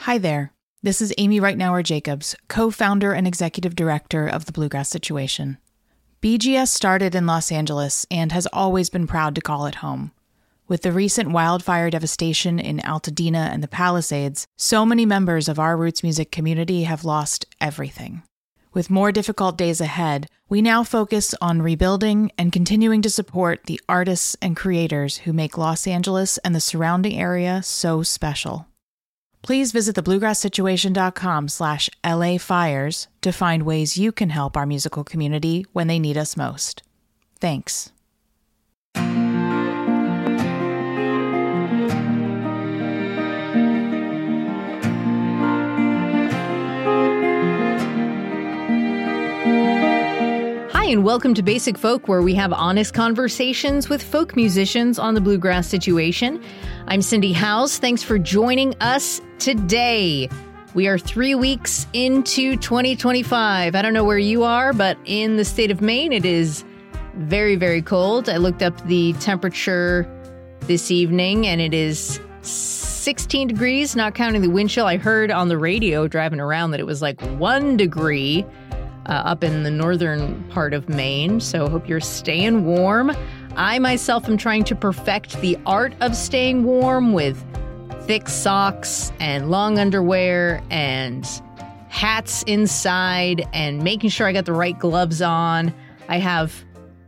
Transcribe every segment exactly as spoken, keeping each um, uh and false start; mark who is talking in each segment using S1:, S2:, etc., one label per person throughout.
S1: Hi there. This is Amy Reitnauer Jacobs, co-founder and executive director of the Bluegrass Situation. B G S started in Los Angeles and has always been proud to call it home. With the recent wildfire devastation in Altadena and the Palisades, so many members of our roots music community have lost everything. With more difficult days ahead, we now focus on rebuilding and continuing to support the artists and creators who make Los Angeles and the surrounding area so special. Please visit thebluegrasssituation.com slash LA Fires to find ways you can help our musical community when they need us most. Thanks.
S2: Hi, and welcome to Basic Folk, where we have honest conversations with folk musicians on the Bluegrass Situation. I'm Cindy Howes. Thanks for joining us today. We are three weeks into twenty twenty-five. I don't know where you are, but in the state of Maine, it is very, very cold. I looked up the temperature this evening, and it is sixteen degrees, not counting the wind chill. I heard on the radio driving around that it was like one degree uh, up in the northern part of Maine. So hope you're staying warm. I myself am trying to perfect the art of staying warm with thick socks and long underwear and hats inside and making sure I got the right gloves on. I have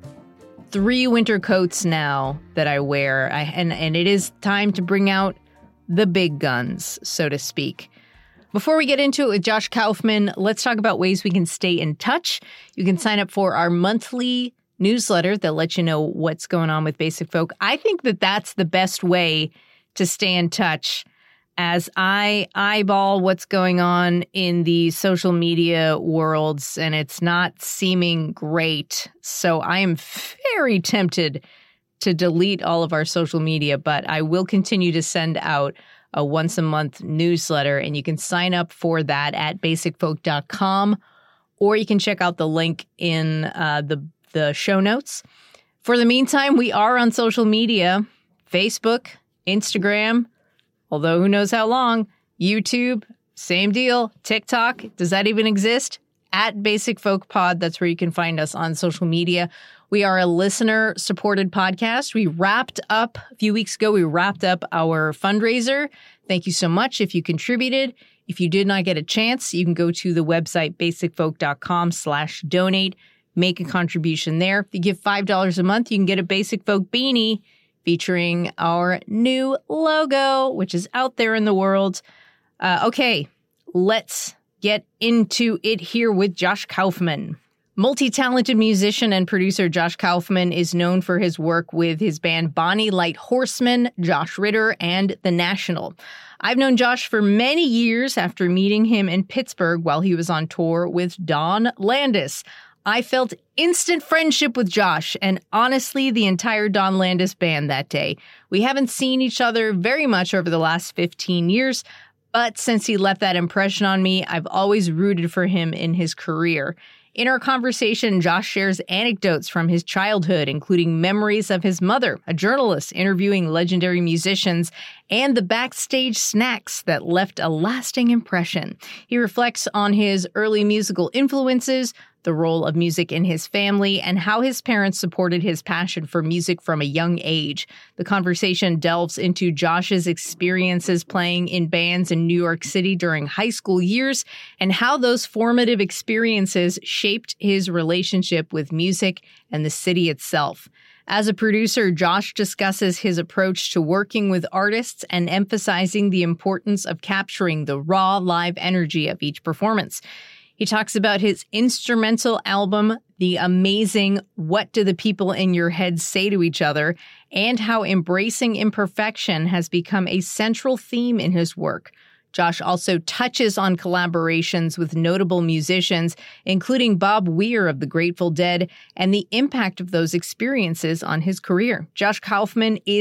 S2: three winter coats now that I wear, I, and, and it is time to bring out the big guns, so to speak. Before we get into it with Josh Kaufman, let's talk about ways we can stay in touch. You can sign up for our monthly newsletter that lets you know what's going on with Basic Folk. I think that that's the best way to stay in touch as I eyeball what's going on in the social media worlds, and it's not seeming great. So I am very tempted to delete all of our social media, but I will continue to send out a once a month newsletter, and you can sign up for that at basic folk dot com, or you can check out the link in uh, the the show notes. For the meantime, we are on social media, Facebook, Instagram, although who knows how long, YouTube, same deal, TikTok, does that even exist? At Basic Folk Pod, that's where you can find us on social media. We are a listener-supported podcast. We wrapped up, a few weeks ago, we wrapped up our fundraiser. Thank you so much if you contributed. If you did not get a chance, you can go to the website basic folk dot com slash donate. Make a contribution there. If you give five dollars a month, you can get a Basic Folk beanie featuring our new logo, which is out there in the world. Uh, okay, let's get into it here with Josh Kaufman. Multi-talented musician and producer Josh Kaufman is known for his work with his band Bonnie Light Horseman, Josh Ritter, and The National. I've known Josh for many years after meeting him in Pittsburgh while he was on tour with Don Landis. I felt instant friendship with Josh and honestly the entire Don Landis band that day. We haven't seen each other very much over the last fifteen years, but since he left that impression on me, I've always rooted for him in his career. In our conversation, Josh shares anecdotes from his childhood, including memories of his mother, a journalist interviewing legendary musicians, and the backstage snacks that left a lasting impression. He reflects on his early musical influences, the role of music in his family, and how his parents supported his passion for music from a young age. The conversation delves into Josh's experiences playing in bands in New York City during high school years and how those formative experiences shaped his relationship with music and the city itself. As a producer, Josh discusses his approach to working with artists and emphasizing the importance of capturing the raw live energy of each performance. He talks about his instrumental album, the amazing What Do the People in Your Head Say to Each Other, and how embracing imperfection has become a central theme in his work. Josh also touches on collaborations with notable musicians, including Bob Weir of the Grateful Dead, and the impact of those experiences on his career. Josh Kaufman is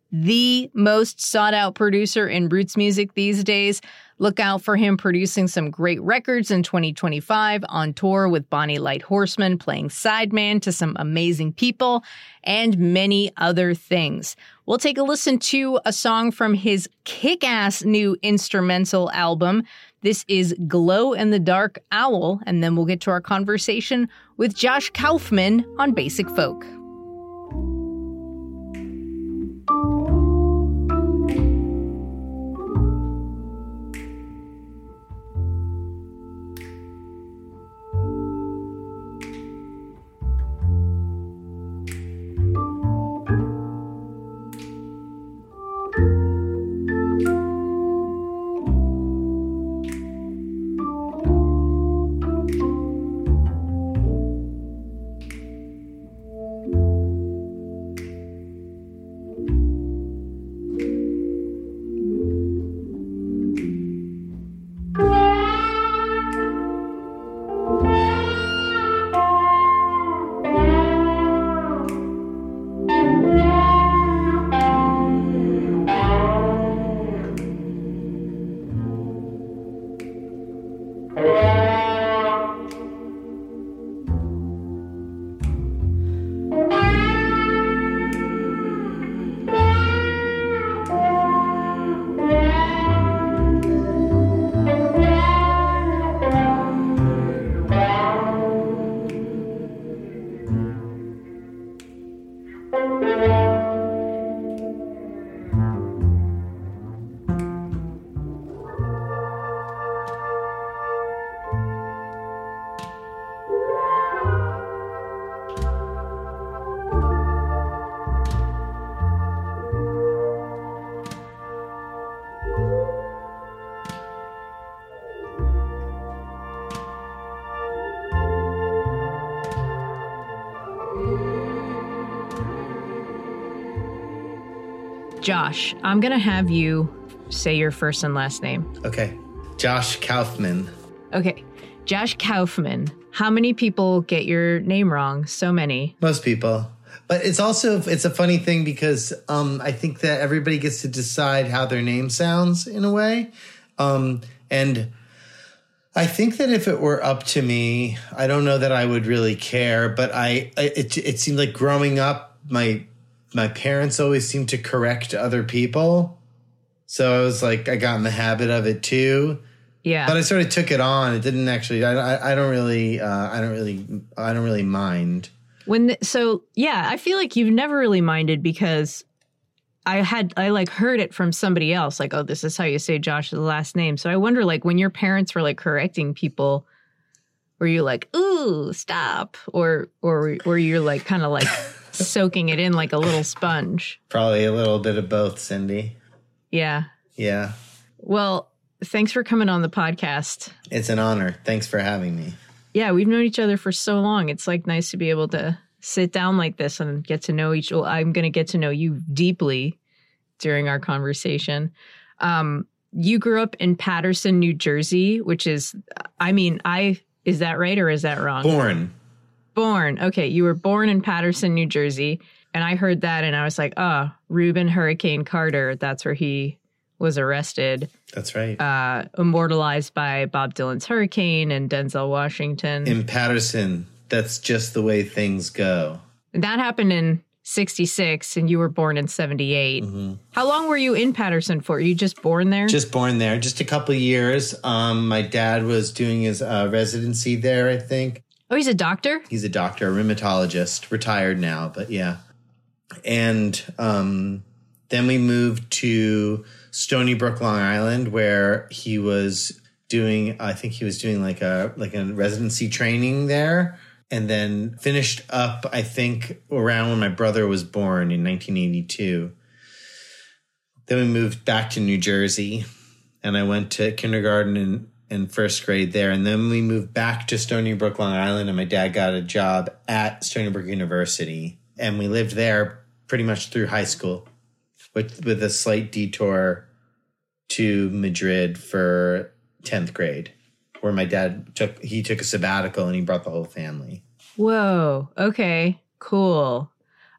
S2: the most sought out producer in roots music these days. Look out for him producing some great records in twenty twenty-five, on tour with Bonnie Light Horseman, playing sideman to some amazing people, and many other things. We'll take a listen to a song from his kick-ass new instrumental album. This is Glow in the Dark Owl, and then we'll get to our conversation with Josh Kaufman on Basic Folk. Josh, I'm going to have you say your first and last name.
S3: Okay. Josh Kaufman.
S2: Okay. Josh Kaufman. How many people get your name wrong? So many.
S3: Most people. But it's also, it's a funny thing because um, I think that everybody gets to decide how their name sounds in a way. Um, and I think that if it were up to me, I don't know that I would really care. But I, I it, it seemed like growing up, my my parents always seemed to correct other people. So I was like, I got in the habit of it too.
S2: Yeah.
S3: But I sort of took it on. It didn't actually, I, I, I don't really, uh, I don't really, I don't really mind.
S2: When, the, so yeah, I feel like you've never really minded because I had, I like heard it from somebody else, like, oh, this is how you say Josh's last name. So I wonder, like, when your parents were like correcting people, were you like, ooh, stop? Or, or were you like kind of like soaking it in like a little sponge?
S3: Probably a little bit of both, Cindy.
S2: Yeah.
S3: Yeah.
S2: Well, thanks for coming on the podcast.
S3: It's an honor. Thanks for having me.
S2: Yeah, we've known each other for so long. It's like nice to be able to sit down like this and get to know each. Well, I'm going to get to know you deeply during our conversation. Um, you grew up in Paterson, New Jersey, which is, I mean, I, is that right or is that wrong?
S3: Born.
S2: Born. Okay. You were born in Paterson, New Jersey. And I heard that and I was like, oh, Reuben Hurricane Carter. That's where he was arrested.
S3: That's right.
S2: Uh, immortalized by Bob Dylan's Hurricane and Denzel Washington.
S3: In Paterson. That's just the way things go.
S2: And that happened in sixty-six and you were born in seventy-eight. Mm-hmm. How long were you in Paterson for? Were you just born there?
S3: Just born there. Just a couple of years. Um, my dad was doing his uh, residency there, I think.
S2: Oh, he's a doctor?
S3: He's a doctor, a rheumatologist, retired now, but yeah. And um, then we moved to Stony Brook, Long Island, where he was doing, I think he was doing like a like a residency training there. And then finished up, I think, around when my brother was born in nineteen eighty-two. Then we moved back to New Jersey, and I went to kindergarten and, and first grade there. And then we moved back to Stony Brook, Long Island, and my dad got a job at Stony Brook University. And we lived there pretty much through high school, with, with a slight detour to Madrid for tenth grade. Where my dad took, he took a sabbatical and he brought the whole family.
S2: Whoa. Okay. Cool.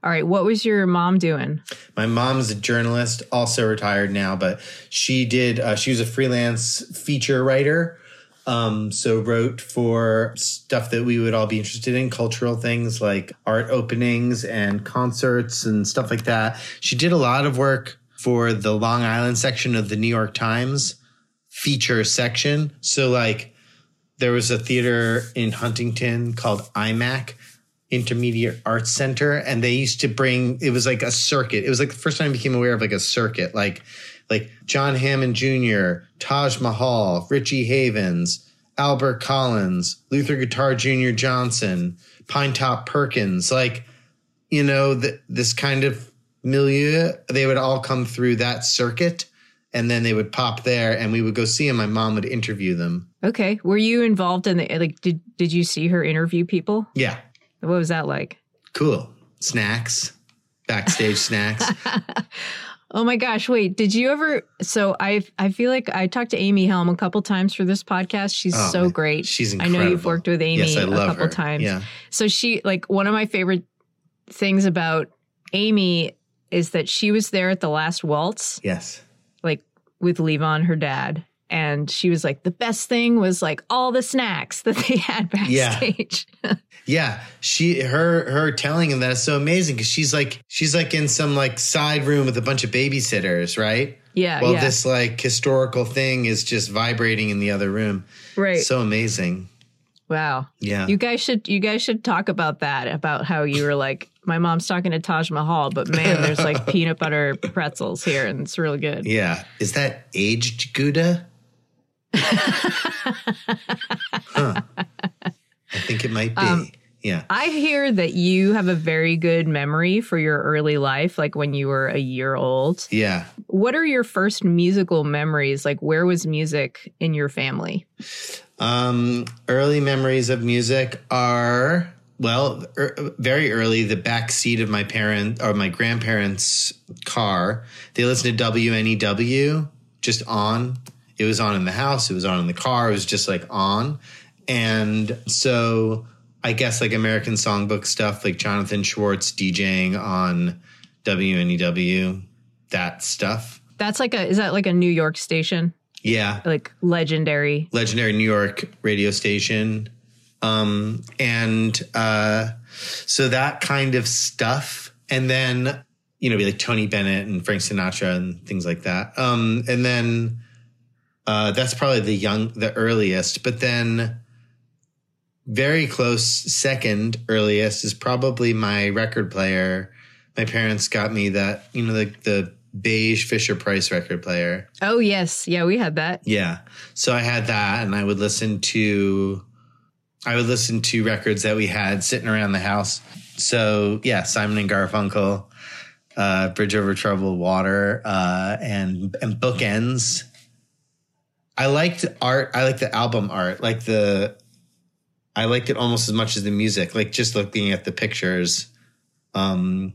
S2: All right. What was your mom doing?
S3: My mom's a journalist, also retired now, but she did, uh, she was a freelance feature writer. Um, so wrote for stuff that we would all be interested in, cultural things like art openings and concerts and stuff like that. She did a lot of work for the Long Island section of the New York Times feature section. So like there was a theater in Huntington called I M A C, Intermediate Arts Center, and they used to bring, it was like a circuit. It was like the first time I became aware of like a circuit, like like John Hammond Junior, Taj Mahal, Richie Havens, Albert Collins, Luther Guitar Junior Johnson, Pinetop Perkins, like, you know, the, this kind of milieu, they would all come through that circuit and then they would pop there and we would go see them. My mom would interview them.
S2: Okay. Were you involved in the, like, did, did you see her interview people?
S3: Yeah.
S2: What was that like?
S3: Cool. Snacks, backstage snacks.
S2: Oh my gosh. Wait, did you ever? So I I feel like I talked to Amy Helm a couple times for this podcast. She's
S3: oh,
S2: so great.
S3: She's incredible.
S2: I know you've worked with Amy
S3: yes, I
S2: a
S3: love
S2: couple
S3: her.
S2: times.
S3: Yeah.
S2: So she, like, one of my favorite things about Amy is that she was there at the last waltz.
S3: Yes.
S2: Like with Levon, her dad. And she was like, the best thing was like all the snacks that they had backstage.
S3: Yeah. Yeah, she her her telling him that is so amazing because she's like she's like in some like side room with a bunch of babysitters, right?
S2: Yeah.
S3: Well,
S2: yeah.
S3: this like historical thing is just vibrating in the other room.
S2: Right.
S3: So amazing.
S2: Wow.
S3: Yeah.
S2: You guys should you guys should talk about that, about how you were like, my mom's talking to Taj Mahal, but man, there's like peanut butter pretzels here and it's really good.
S3: Yeah. Is that aged Gouda? Huh. I think it might be. Um, yeah.
S2: I hear that you have a very good memory for your early life, like when you were a year old.
S3: Yeah.
S2: What are your first musical memories? Like, where was music in your family?
S3: Um, early memories of music are, well, er, very early, the back seat of my parent or my grandparents' car. They listened to W N E W just on. It was on in the house. It was on in the car. It was just like on. And so I guess like American Songbook stuff, like Jonathan Schwartz DJing on W N E W, that stuff.
S2: That's like a, is that like a New York station?
S3: Yeah.
S2: Like legendary.
S3: Legendary New York radio station. Um, and uh, so that kind of stuff. And then, you know, be like Tony Bennett and Frank Sinatra and things like that. Um, and then uh, that's probably the young, the earliest. But then very close second earliest is probably my record player. My parents got me that, you know, the, the beige Fisher-Price record player.
S2: Oh, yes. Yeah, we had that.
S3: Yeah. So I had that and I would listen to, I would listen to records that we had sitting around the house. So yeah, Simon and Garfunkel, uh, Bridge Over Troubled Water, uh, and, and Bookends. I liked art. I liked the album art, like the, I liked it almost as much as the music, like just looking at the pictures. Um,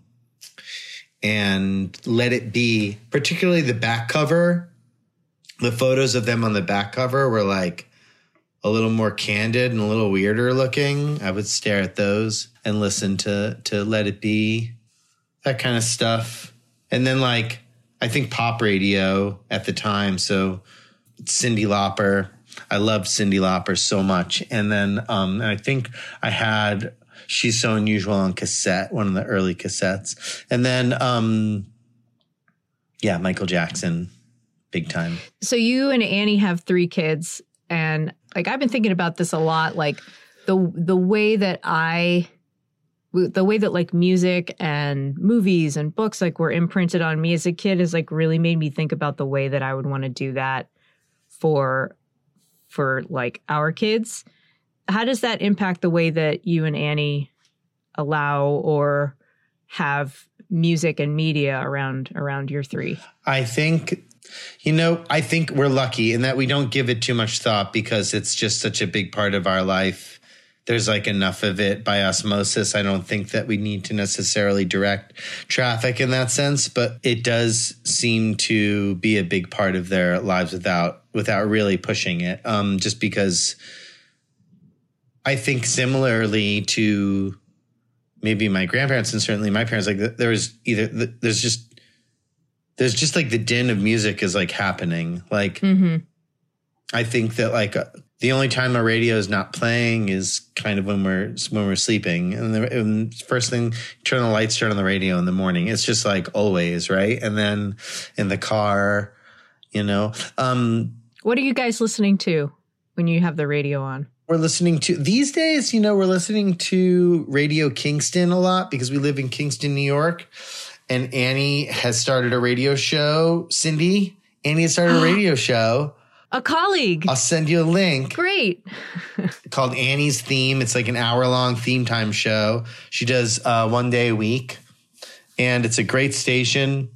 S3: and Let It Be, particularly the back cover, the photos of them on the back cover were like a little more candid and a little weirder looking. I would stare at those and listen to, to Let It Be, that kind of stuff. And then like, I think pop radio at the time. So Cyndi Lauper, I loved Cyndi Lauper so much. And then um, and I think I had She's So Unusual on cassette, one of the early cassettes. And then, um, yeah, Michael Jackson, big time.
S2: So you and Annie have three kids. And like, I've been thinking about this a lot, like the the way that I, the way that like music and movies and books like were imprinted on me as a kid has like really made me think about the way that I would want to do that for for like our kids. How does that impact the way that you and Annie allow or have music and media around around your three?
S3: I think, you know, I think we're lucky in that we don't give it too much thought because it's just such a big part of our life. There's like enough of it by osmosis. I don't think that we need to necessarily direct traffic in that sense, but it does seem to be a big part of their lives without without really pushing it. Um, just because I think similarly to maybe my grandparents and certainly my parents, like there was either, there's just, there's just like the din of music is like happening. Like, mm-hmm. I think that like uh, the only time our radio is not playing is kind of when we're, when we're sleeping. And the and first thing, turn the lights, turn on the radio in the morning. It's just like always. Right. And then in the car, you know, um,
S2: what are you guys listening to when you have the radio on?
S3: We're listening to these days, you know, we're listening to Radio Kingston a lot because we live in Kingston, New York. And Annie has started a radio show. Cindy, Annie has started a radio show.
S2: A colleague.
S3: I'll send you a link.
S2: Great.
S3: Called Annie's Theme. It's like an hour long theme time show. She does uh, one day a week. And it's a great station.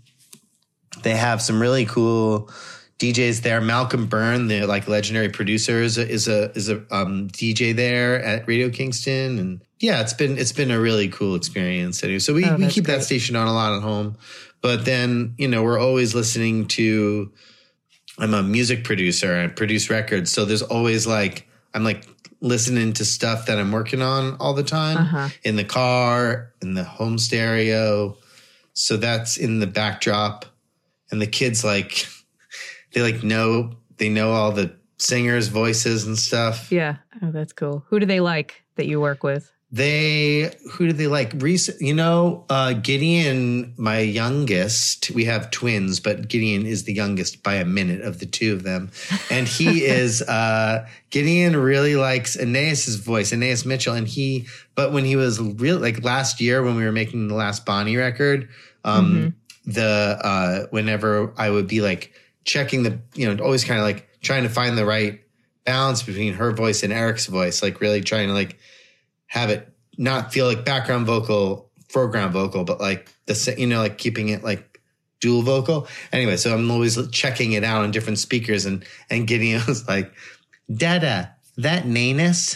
S3: They have some really cool D Js there. Malcolm Byrne, the like legendary producer, is a is a, is a um, D J there at Radio Kingston, and yeah, it's been it's been a really cool experience. Anyway, so we, oh, we keep great. that station on a lot at home, but then you know we're always listening to. I'm a music producer. I produce records, so there's always like I'm like listening to stuff that I'm working on all the time uh-huh. in the car, in the home stereo. So that's in the backdrop, and the kids like. They like know, they know all the singers' voices and stuff.
S2: Yeah. Oh, that's cool. Who do they like that you work with?
S3: They, who do they like? Recent, you know, uh, Gideon, my youngest, we have twins, but Gideon is the youngest by a minute of the two of them. And he is, uh, Gideon really likes Aeneas's voice, Aeneas Mitchell. And he, but when he was really like last year when we were making the last Bonnie record, um, mm-hmm. the, uh, whenever I would be like, checking the, you know, always kind of like trying to find the right balance between her voice and Eric's voice, like really trying to like have it not feel like background vocal, foreground vocal, but like the, you know, like keeping it like dual vocal. Anyway, so I'm always checking it out on different speakers and, and Gideon was like, Dada, that Nanus,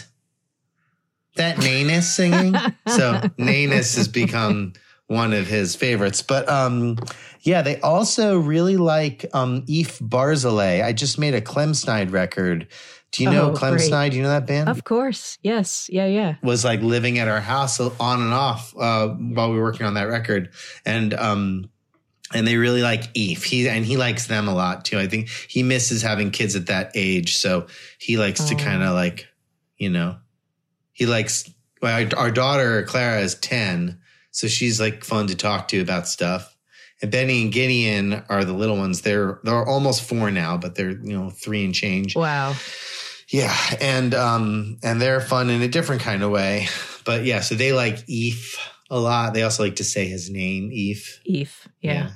S3: that Nanus singing. So Nanus has become one of his favorites, but, um, yeah, they also really like um, Eve Barzilay. I just made a Clemsnide record. Do you know oh, Clemsnide? Do you know that band?
S2: Of course. Yes. Yeah, yeah.
S3: Was like living at our house on and off uh, while we were working on that record. And um, and they really like Eve. He, and he likes them a lot, too. I think he misses having kids at that age. So he likes oh. to kind of like, you know, he likes well, our, our daughter, Clara, is ten. So she's like fun to talk to about stuff. And Benny and Gideon are the little ones. They're they're almost four now, but they're, you know, three and change.
S2: Wow.
S3: Yeah. And um and they're fun in a different kind of way. But yeah, so they like Eve a lot. They also like to say his name, Eve.
S2: Eve, yeah. yeah.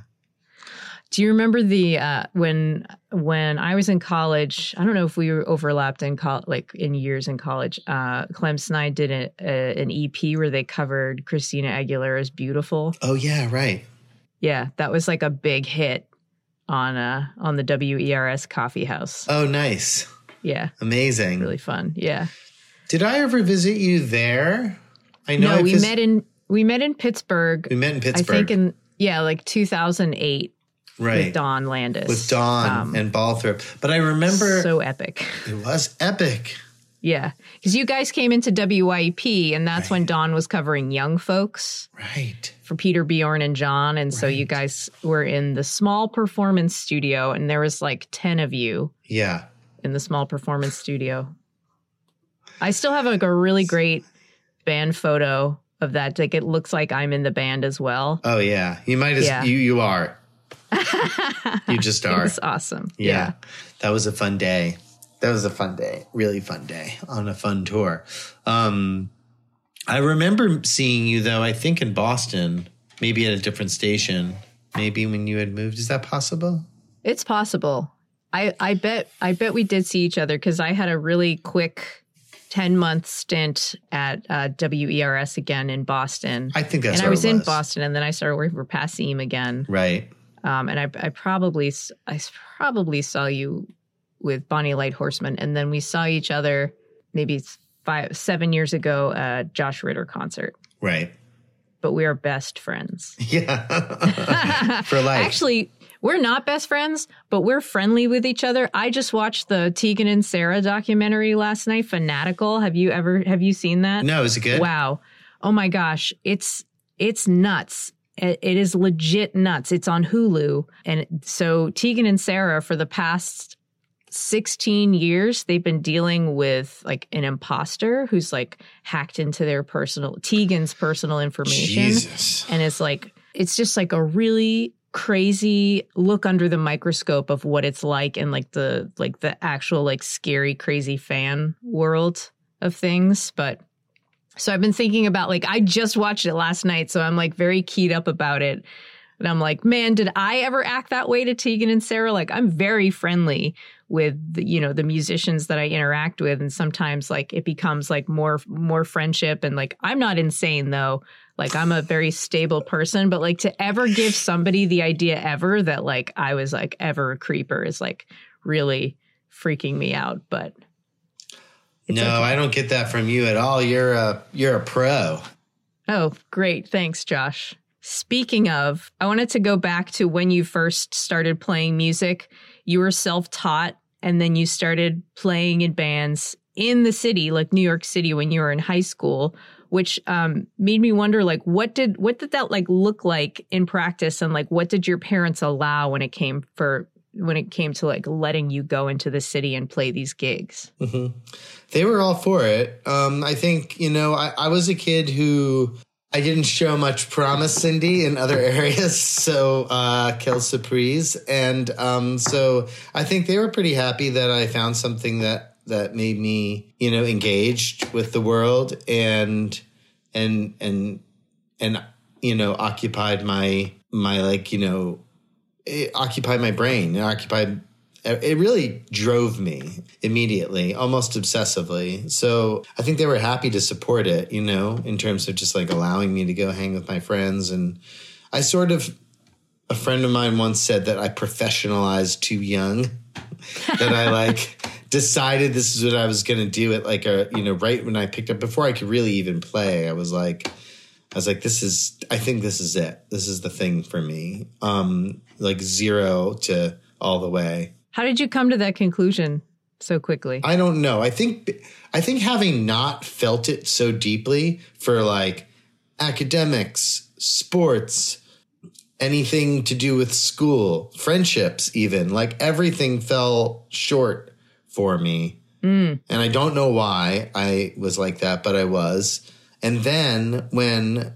S2: Do you remember the uh, when when I was in college? I don't know if we were overlapped in co- like in years in college. Uh, Clemsnide did a, a, an E P where they covered Christina Aguilera's "Beautiful."
S3: Oh yeah, right.
S2: Yeah, that was like a big hit on uh on the W E R S Coffee House.
S3: Oh, nice.
S2: Yeah.
S3: Amazing.
S2: Really fun. Yeah.
S3: Did I ever visit you there? I know.
S2: No,
S3: I
S2: we
S3: vis-
S2: met in we met in Pittsburgh.
S3: We met in Pittsburgh.
S2: I think in yeah, like two thousand eight.
S3: Right.
S2: With Dawn Landis.
S3: With Dawn um, and Balthrop. But I remember
S2: so epic.
S3: It was epic.
S2: Yeah, because you guys came into W Y E P, and that's right. when Dawn was covering Young Folks.
S3: Right.
S2: For Peter, Bjorn, and John. And right. so you guys were in the small performance studio, and there was like ten of you.
S3: Yeah.
S2: In the small performance studio. I still have like a really great band photo of that. Like it looks like I'm in the band as well.
S3: Oh, yeah. You might as yeah. you, you are. You just are.
S2: It's awesome.
S3: Yeah.
S2: yeah.
S3: That was a fun day. That was a fun day, really fun day on a fun tour. Um, I remember seeing you, though, I think in Boston, maybe at a different station, maybe when you had moved. Is that possible?
S2: It's possible. I, I bet I bet we did see each other because I had a really quick ten-month stint at uh, W E R S again in Boston.
S3: I think that's
S2: And I was,
S3: was
S2: in Boston, and then I started working for Passim again.
S3: Right.
S2: Um, and I, I probably I probably saw you with Bonnie Light Horseman, and then we saw each other maybe five, seven years ago at Josh Ritter concert.
S3: Right.
S2: But we are best friends.
S3: Yeah. For life.
S2: Actually, we're not best friends, but we're friendly with each other. I just watched the Tegan and Sarah documentary last night, Fanatical. Have you ever, have you seen that?
S3: No, is it good?
S2: Wow. Oh my gosh, it's it's nuts. It, it is legit nuts. It's on Hulu. And so Tegan and Sara, for the past sixteen years, they've been dealing with like an imposter who's like hacked into their personal, Tegan's personal information.
S3: Jesus.
S2: And it's like, it's just like a really crazy look under the microscope of what it's like and like the, like the actual like scary, crazy fan world of things. But so I've been thinking about like, I just watched it last night. So I'm like very keyed up about it. And I'm like, man, did I ever act that way to Tegan and Sara? Like, I'm very friendly with, the, you know, the musicians that I interact with. And sometimes like it becomes like more, more friendship. And like, I'm not insane though. Like I'm a very stable person, but like to ever give somebody the idea ever that like I was like ever a creeper is like really freaking me out. But
S3: no,
S2: okay.
S3: I don't get that from you at all. You're a, you're a pro.
S2: Oh, great. Thanks, Josh. Speaking of, I wanted to go back to when you first started playing music. You were self-taught and then you started playing in bands in the city, like New York City, when you were in high school, which um, made me wonder, like, what did what did that like look like in practice, and like, what did your parents allow when it came for when it came to like letting you go into the city and play these gigs?
S3: Mm-hmm. They were all for it. Um, I think, you know, I, I was a kid who I didn't show much promise, Cindy, in other areas. So, uh, quelle surprise. And um, so I think they were pretty happy that I found something that that made me, you know, engaged with the world and and and and you know, occupied my my like, you know, it occupied my brain. It occupied it really drove me immediately, almost obsessively. So I think they were happy to support it, you know, in terms of just like allowing me to go hang with my friends. And I sort of, a friend of mine once said that I professionalized too young, that I like decided this is what I was going to do at like a, you know, right when I picked up, before I could really even play, I was like, I was like, this is, I think this is it. This is the thing for me. Um, like zero to all the way.
S2: How did you come to that conclusion so quickly?
S3: I don't know. I think I think having not felt it so deeply for like academics, sports, anything to do with school, friendships even, like everything fell short for me. Mm. And I don't know why I was like that, but I was. And then when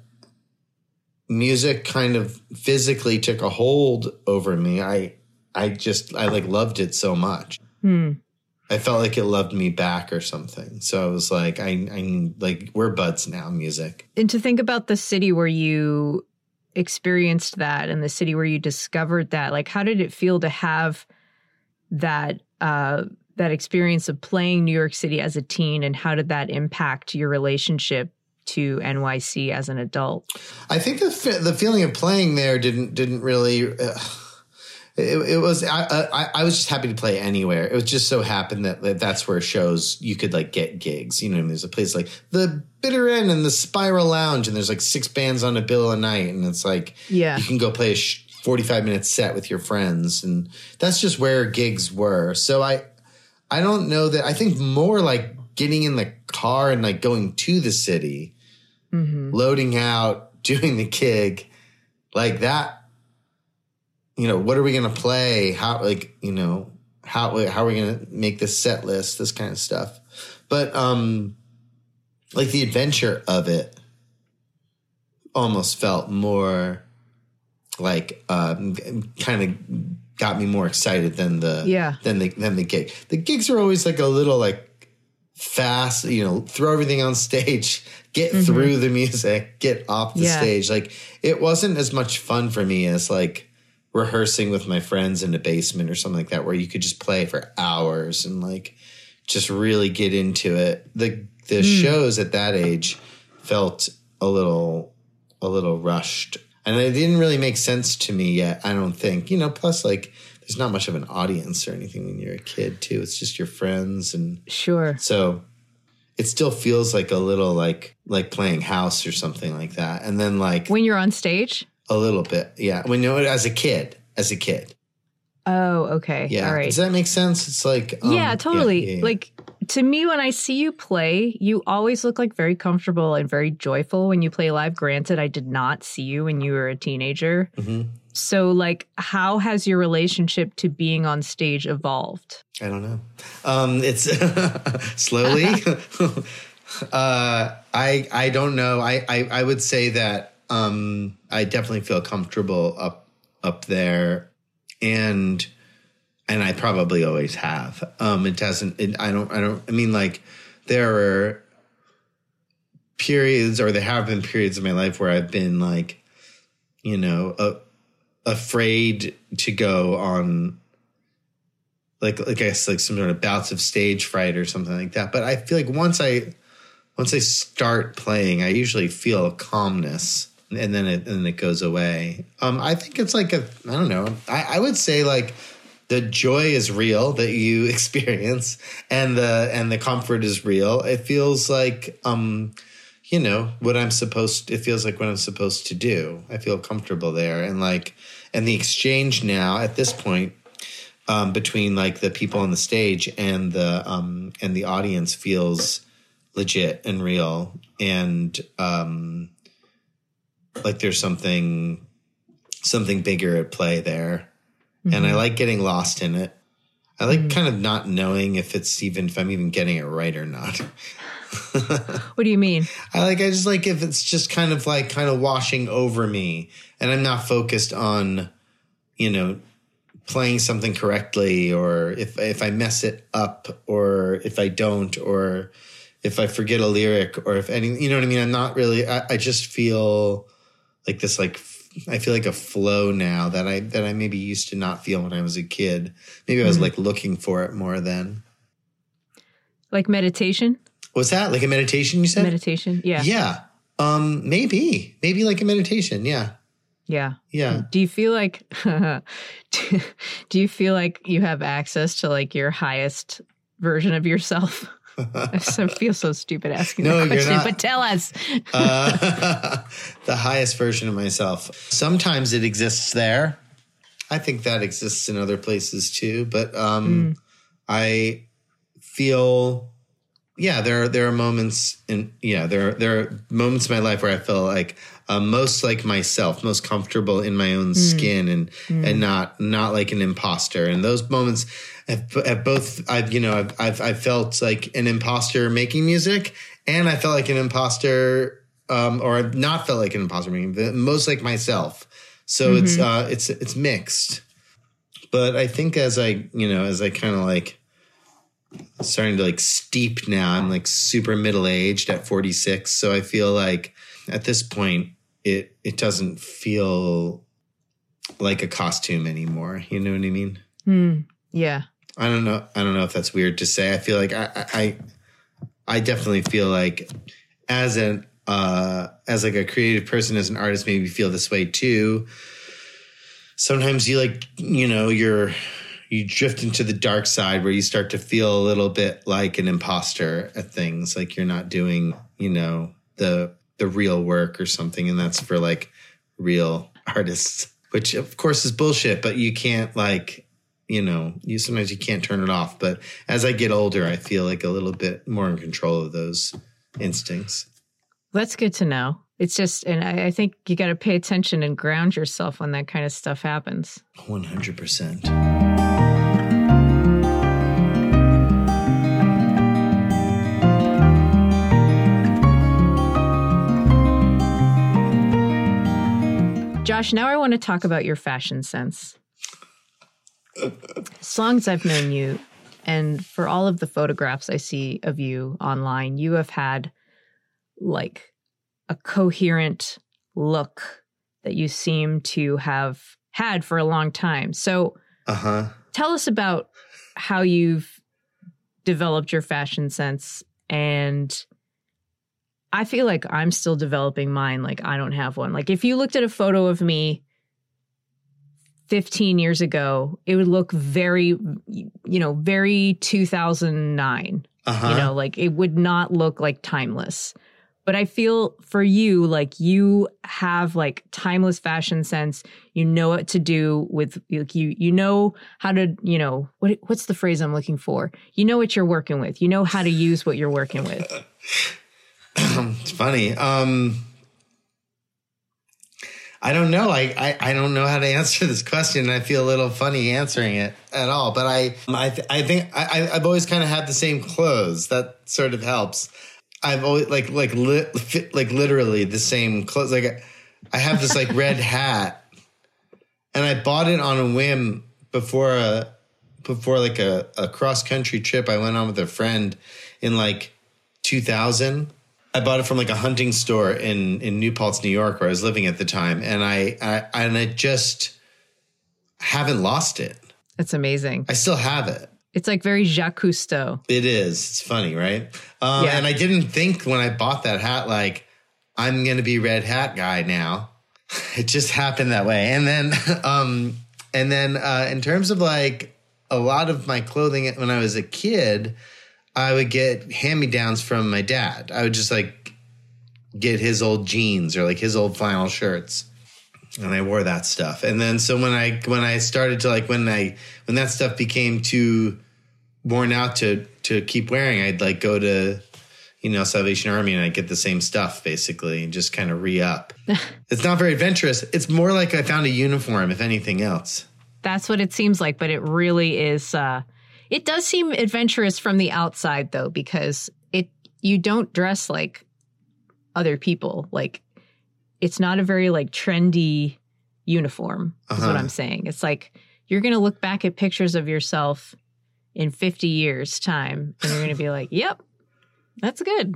S3: music kind of physically took a hold over me, I I just, I like loved it so much. Hmm. I felt like it loved me back or something. So I was like, I, I like, we're buds now, music.
S2: And to think about the city where you experienced that and the city where you discovered that, like, how did it feel to have that, uh, that experience of playing New York City as a teen, and how did that impact your relationship to N Y C as an adult?
S3: I think the the feeling of playing there didn't, didn't really, uh, It, it was I, I I was just happy to play anywhere. It was just so happened that that's where shows you could like get gigs. You know, there's a place like the Bitter End and the Spiral Lounge, and there's like six bands on a bill a night, and it's like,
S2: yeah,
S3: you can go play a forty-five minute set with your friends, and that's just where gigs were. So I I don't know that. I think more like getting in the car and like going to the city, mm-hmm. loading out, doing the gig, like that. You know, what are we going to play? How, like, you know, how, how are we going to make this set list? This kind of stuff. But, um, like the adventure of it almost felt more like, um, kind of got me more excited than the,
S2: yeah.
S3: than the, than the gig. The gigs are always like a little like fast, you know, throw everything on stage, get mm-hmm. through the music, get off the yeah. stage. Like it wasn't as much fun for me as like rehearsing with my friends in the basement or something like that, where you could just play for hours and like just really get into it. The the mm. shows at that age felt a little a little rushed, and it didn't really make sense to me yet, I don't think. You know, plus like there's not much of an audience or anything when you're a kid too. It's just your friends, and
S2: sure.
S3: So it still feels like a little like like playing house or something like that. And then like
S2: when you're on stage.
S3: A little bit, yeah. When you know, as a kid, as a kid.
S2: Oh, okay.
S3: Yeah.
S2: All right.
S3: Does that make sense? It's like, um,
S2: yeah, totally.
S3: Yeah, yeah, yeah.
S2: Like to me, when I see you play, you always look like very comfortable and very joyful when you play live. Granted, I did not see you when you were a teenager. Mm-hmm. So, like, how has your relationship to being on stage evolved?
S3: I don't know. Um, it's slowly. uh, I I don't know. I, I, I would say that um, I definitely feel comfortable up up there, and and I probably always have. Um, it doesn't. It, I don't. I don't. I mean, like, there are periods, or there have been periods of my life where I've been like, you know, a afraid to go on, like, like I guess like some sort of bouts of stage fright or something like that. But I feel like once I, once I start playing, I usually feel a calmness, and then it, and then it goes away. Um, I think it's like a, I don't know. I, I would say like the joy is real that you experience, and the, and the comfort is real. It feels like, um, you know, what I'm supposed to, it feels like what I'm supposed to do. I feel comfortable there. And like, and the exchange now at this point, um, between like the people on the stage and the, um, and the audience feels legit and real. And, um, like there's something, something bigger at play there. Mm-hmm. And I like getting lost in it. I like mm-hmm. kind of not knowing if it's even, if I'm even getting it right or not.
S2: What do you mean?
S3: I like, I just like if it's just kind of like kind of washing over me, and I'm not focused on, you know, playing something correctly, or if, if I mess it up, or if I don't, or if I forget a lyric, or if any, you know what I mean? I'm not really, I, I just feel like this, like, I feel like a flow now that I, that I maybe used to not feel when I was a kid. Maybe I was mm-hmm. like looking for it more then.
S2: Like meditation?
S3: Was that like a meditation you said?
S2: Meditation, yeah.
S3: Yeah. Um, maybe. Maybe like a meditation, yeah.
S2: Yeah.
S3: Yeah.
S2: Do you feel like do you feel like you have access to like your highest version of yourself? I so feel so stupid asking
S3: no,
S2: that question,
S3: you're not.
S2: But tell us.
S3: uh, the highest version of myself. Sometimes it exists there. I think that exists in other places too, but um, mm. I feel Yeah, there are there are moments in yeah there are, there are moments in my life where I feel like uh, most like myself, most comfortable in my own mm. skin, and mm. and not not like an imposter. And those moments have, have both I've you know I've, I've I've felt like an imposter making music, and I felt like an imposter um, or I've not felt like an imposter making, most like myself. So mm-hmm. it's uh, it's it's mixed. But I think as I you know as I kind of like. starting to like steep now. I'm like super middle aged at forty-six. So I feel like at this point, it, it doesn't feel like a costume anymore. You know what I mean?
S2: Mm, yeah.
S3: I don't know. I don't know if that's weird to say. I feel like I, I, I definitely feel like as an, uh, as like a creative person, as an artist, maybe feel this way too. Sometimes you like, you know, you're, you drift into the dark side where you start to feel a little bit like an imposter at things, like you're not doing, you know, the the real work or something. And that's for like real artists, which of course is bullshit, but you can't like, you know, you sometimes you can't turn it off. But as I get older, I feel like a little bit more in control of those instincts.
S2: That's good to know. It's just, and I, I think you got to pay attention and ground yourself when that kind of stuff happens.
S3: one hundred percent.
S2: Josh, now I want to talk about your fashion sense. As long as I've known you, and for all of the photographs I see of you online, you have had like a coherent look that you seem to have had for a long time. So uh-huh. tell us about how you've developed your fashion sense. And I feel like I'm still developing mine. Like I don't have one. Like if you looked at a photo of me fifteen years ago, it would look very, you know, very two thousand nine. Uh-huh. You know, like it would not look like timeless. But I feel for you, like you have like timeless fashion sense. You know what to do with like you. You know how to. You know what? What's the phrase I'm looking for? You know what you're working with. You know how to use what you're working with.
S3: It's funny. Um, I don't know. I, I I don't know how to answer this question. I feel a little funny answering it at all. But I I th- I think I I've always kind of had the same clothes. That sort of helps. I've always like like li- like literally the same clothes. Like I have this like red hat, and I bought it on a whim before a before like a, a cross country trip I went on with a friend in like two thousand. I bought it from like a hunting store in in New Paltz, New York, where I was living at the time, and I, I and I just haven't lost it.
S2: That's amazing.
S3: I still have it.
S2: It's like very Jacques Cousteau.
S3: It is. It's funny, right? Um, yeah. And I didn't think when I bought that hat, like, I'm going to be red hat guy now. It just happened that way. And then, um, and then uh, in terms of like a lot of my clothing when I was a kid, I would get hand-me-downs from my dad. I would just like get his old jeans or like his old flannel shirts. And I wore that stuff. And then so when I when I started to like when I when that stuff became too worn out to to keep wearing, I'd like go to, you know, Salvation Army and I'd get the same stuff basically and just kind of re-up. It's not very adventurous. It's more like I found a uniform, if anything else.
S2: That's what it seems like, but it really is. Uh, it does seem adventurous from the outside, though, because it you don't dress like other people. Like, it's not a very like trendy uniform is uh-huh. what I'm saying. It's like you're going to look back at pictures of yourself in fifty years time and you're going to be like, yep, that's good.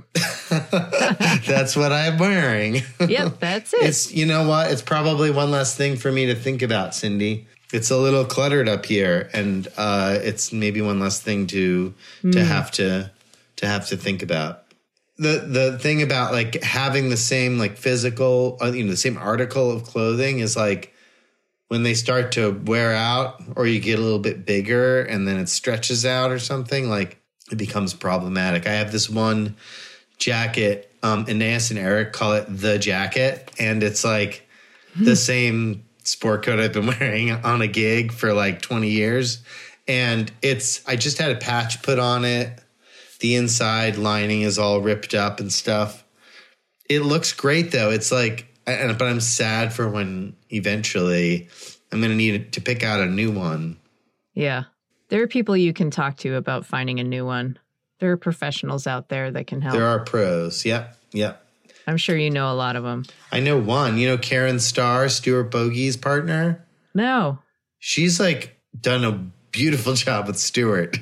S3: That's what I'm wearing.
S2: Yep, that's it.
S3: It's, you know what? It's probably one less thing for me to think about, Cindy. It's a little cluttered up here and uh, it's maybe one less thing to mm. to have to to have to think about. The the thing about like having the same like physical, uh, you know, the same article of clothing is like when they start to wear out or you get a little bit bigger and then it stretches out or something, like it becomes problematic. I have this one jacket, um, Aeneas and Eric call it the jacket, and it's like mm-hmm. the same sport coat I've been wearing on a gig for like twenty years, and it's I just had a patch put on it. The inside lining is all ripped up and stuff. It looks great, though. It's like, but I'm sad for when eventually I'm going to need to pick out a new one.
S2: Yeah. There are people you can talk to about finding a new one. There are professionals out there that can help.
S3: There are pros. Yep. Yep.
S2: I'm sure you know a lot of them. I
S3: know one. You know Karen Starr, Stuart Bogey's partner?
S2: No.
S3: She's like done a beautiful job with Stuart.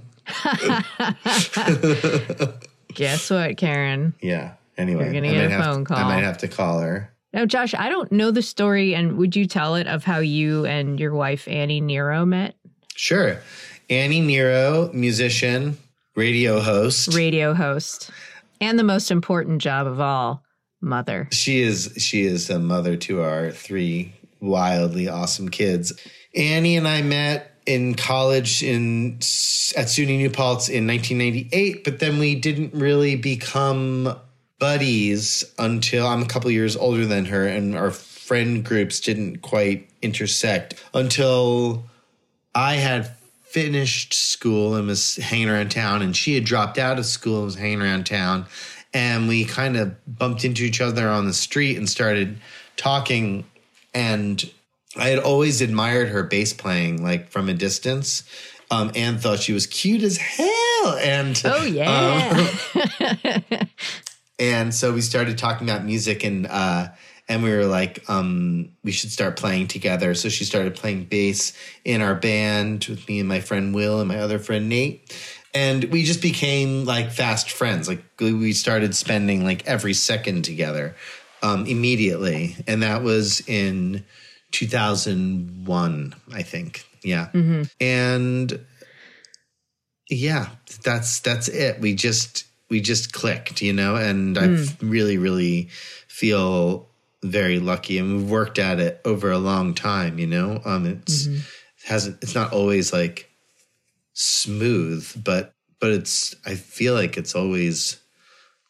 S2: Guess what, Karen?
S3: Yeah. Anyway,
S2: you're gonna get a phone
S3: to,
S2: call.
S3: I might have to call her.
S2: Now, Josh, I don't know the story, and would you tell it of how you and your wife Annie Nero met?
S3: Sure. Annie Nero, musician, radio host,
S2: radio host, and the most important job of all, mother.
S3: She is. She is a mother to our three wildly awesome kids. Annie and I met in college in at SUNY New Paltz in nineteen ninety-eight, but then we didn't really become buddies until I'm a couple years older than her, and our friend groups didn't quite intersect until I had finished school and was hanging around town, and she had dropped out of school and was hanging around town, and we kind of bumped into each other on the street and started talking, and I had always admired her bass playing, like from a distance, um, and thought she was cute as hell. And
S2: oh yeah,
S3: um, and so we started talking about music, and uh, and we were like, um, we should start playing together. So she started playing bass in our band with me and my friend Will and my other friend Nate, and we just became like fast friends. Like we started spending like every second together um, immediately, and that was in two thousand one, I think. Yeah. Mm-hmm. And yeah, that's, that's it. We just, we just clicked, you know, and mm. I really, really feel very lucky, and we've worked at it over a long time, you know, um, it's, mm-hmm. it hasn't, it's not always like smooth, but, but it's, I feel like it's always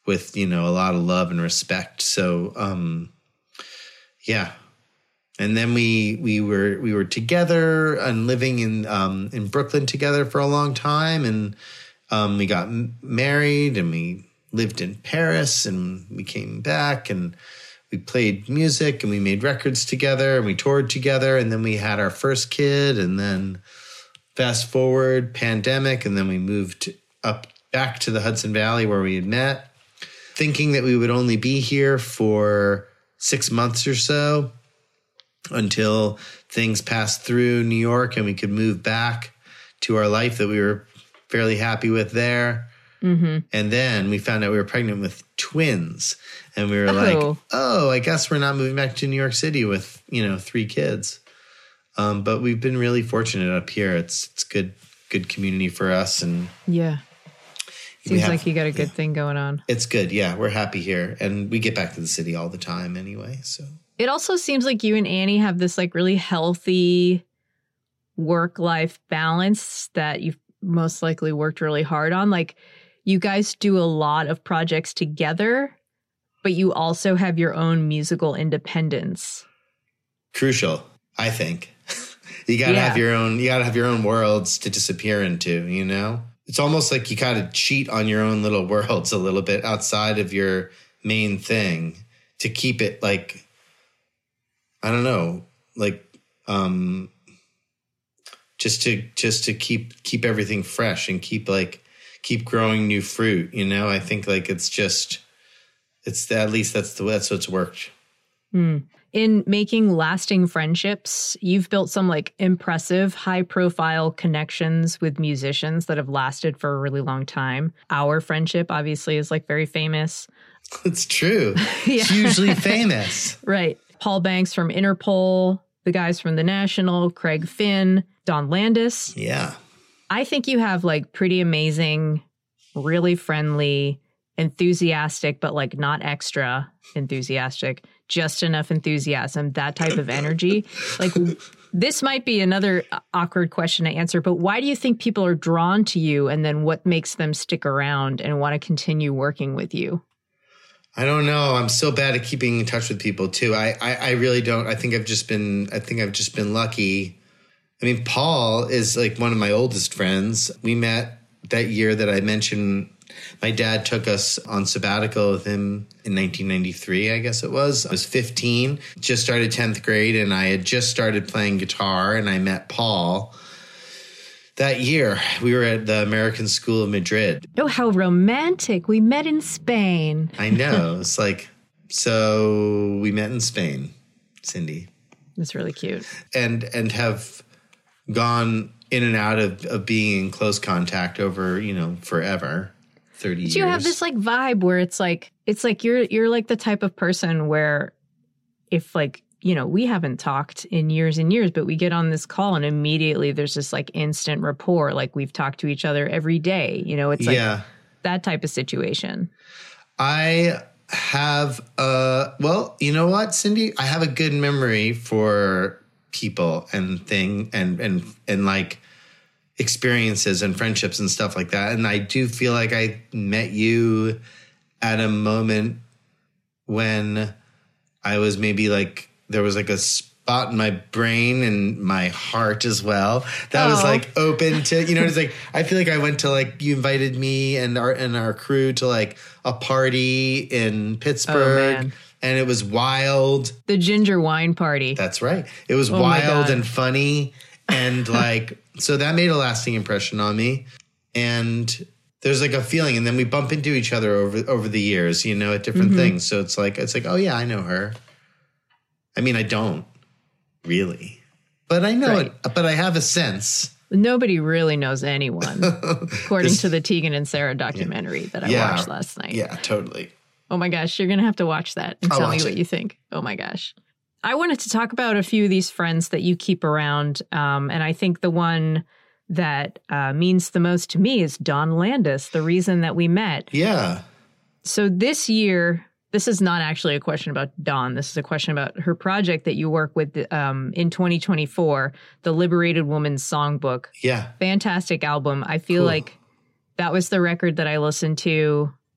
S3: with, you know, a lot of love and respect. So, um, yeah. And then we we were we were together and living in um, in Brooklyn together for a long time, and um, we got m- married, and we lived in Paris, and we came back, and we played music, and we made records together, and we toured together, and then we had our first kid, and then fast forward, pandemic, and then we moved up back to the Hudson Valley where we had met, thinking that we would only be here for six months or so, until things passed through New York and we could move back to our life that we were fairly happy with there. Mm-hmm. And then we found out we were pregnant with twins. And we were oh. like, oh, I guess we're not moving back to New York City with, you know, three kids. Um, but we've been really fortunate up here. It's it's good good community for us. And
S2: yeah. Seems have, like you got a good yeah. thing going on.
S3: It's good. Yeah, we're happy here. And we get back to the city all the time anyway, so.
S2: It also seems like you and Annie have this like really healthy work-life balance that you've most likely worked really hard on. Like you guys do a lot of projects together, but you also have your own musical independence.
S3: Crucial, I think. You gotta yeah. have your own, you gotta have your own worlds to disappear into, you know? It's almost like you gotta cheat on your own little worlds a little bit outside of your main thing to keep it like, I don't know, like, um, just to, just to keep, keep everything fresh and keep like, keep growing new fruit, you know? I think like, it's just, it's at least that's the, that's what's worked.
S2: Mm. In making lasting friendships, you've built some like impressive high profile connections with musicians that have lasted for a really long time. Our friendship obviously is like very famous.
S3: It's true. yeah. Hugely famous.
S2: Right. Paul Banks from Interpol, the guys from The National, Craig Finn, Don Landis.
S3: Yeah.
S2: I think you have like pretty amazing, really friendly, enthusiastic, but like not extra enthusiastic, just enough enthusiasm, that type of energy. Like this might be another awkward question to answer, but why do you think people are drawn to you? And then what makes them stick around and want to continue working with you?
S3: I don't know. I'm so bad at keeping in touch with people too. I, I, I really don't. I think I've just been, I think I've just been lucky. I mean, Paul is like one of my oldest friends. We met that year that I mentioned. My dad took us on sabbatical with him in nineteen ninety-three, I guess it was. I was fifteen, just started tenth grade, and I had just started playing guitar, and I met Paul that year. We were at the American School of Madrid.
S2: Oh, how romantic. We met in Spain.
S3: I know. It's like, so we met in Spain, Cindy.
S2: That's really cute.
S3: And and have gone in and out of, of being in close contact over, you know, forever. thirty years.
S2: You have this like vibe where it's like, it's like you're, you're like the type of person where if like, you know, we haven't talked in years and years, but we get on this call and immediately there's this like instant rapport. Like we've talked to each other every day. You know, it's like yeah. that type of situation.
S3: I have, uh, well, you know what, Cindy? I have a good memory for people and thing and, and, and like, experiences and friendships and stuff like that. And I do feel like I met you at a moment when I was maybe like, there was like a spot in my brain and my heart as well that oh. was like open to, you know, it's like, I feel like I went to like, you invited me and our, and our crew to like a party in Pittsburgh. Oh, and it was wild.
S2: The ginger wine party.
S3: That's right. It was oh wild and funny. And like, so that made a lasting impression on me. And there's like a feeling. And then we bump into each other over over the years, you know, at different mm-hmm. things. So it's like, it's like, oh, yeah, I know her. I mean, I don't really, but I know right. it. But I have a sense.
S2: Nobody really knows anyone, according this, to the Tegan and Sarah documentary yeah. that I yeah, watched last night.
S3: Yeah, totally.
S2: Oh, my gosh. You're going to have to watch that and
S3: I'll
S2: tell me what
S3: it.
S2: you think. Oh, my gosh. I wanted to talk about a few of these friends that you keep around. Um, and I think the one that uh, means the most to me is Don Landis, the reason that we met.
S3: Yeah.
S2: So this year, this is not actually a question about Dawn. This is a question about her project that you work with um, in twenty twenty-four, the Liberated Woman's Songbook.
S3: Yeah.
S2: Fantastic album. I feel
S3: cool.
S2: like that was the record that I listened to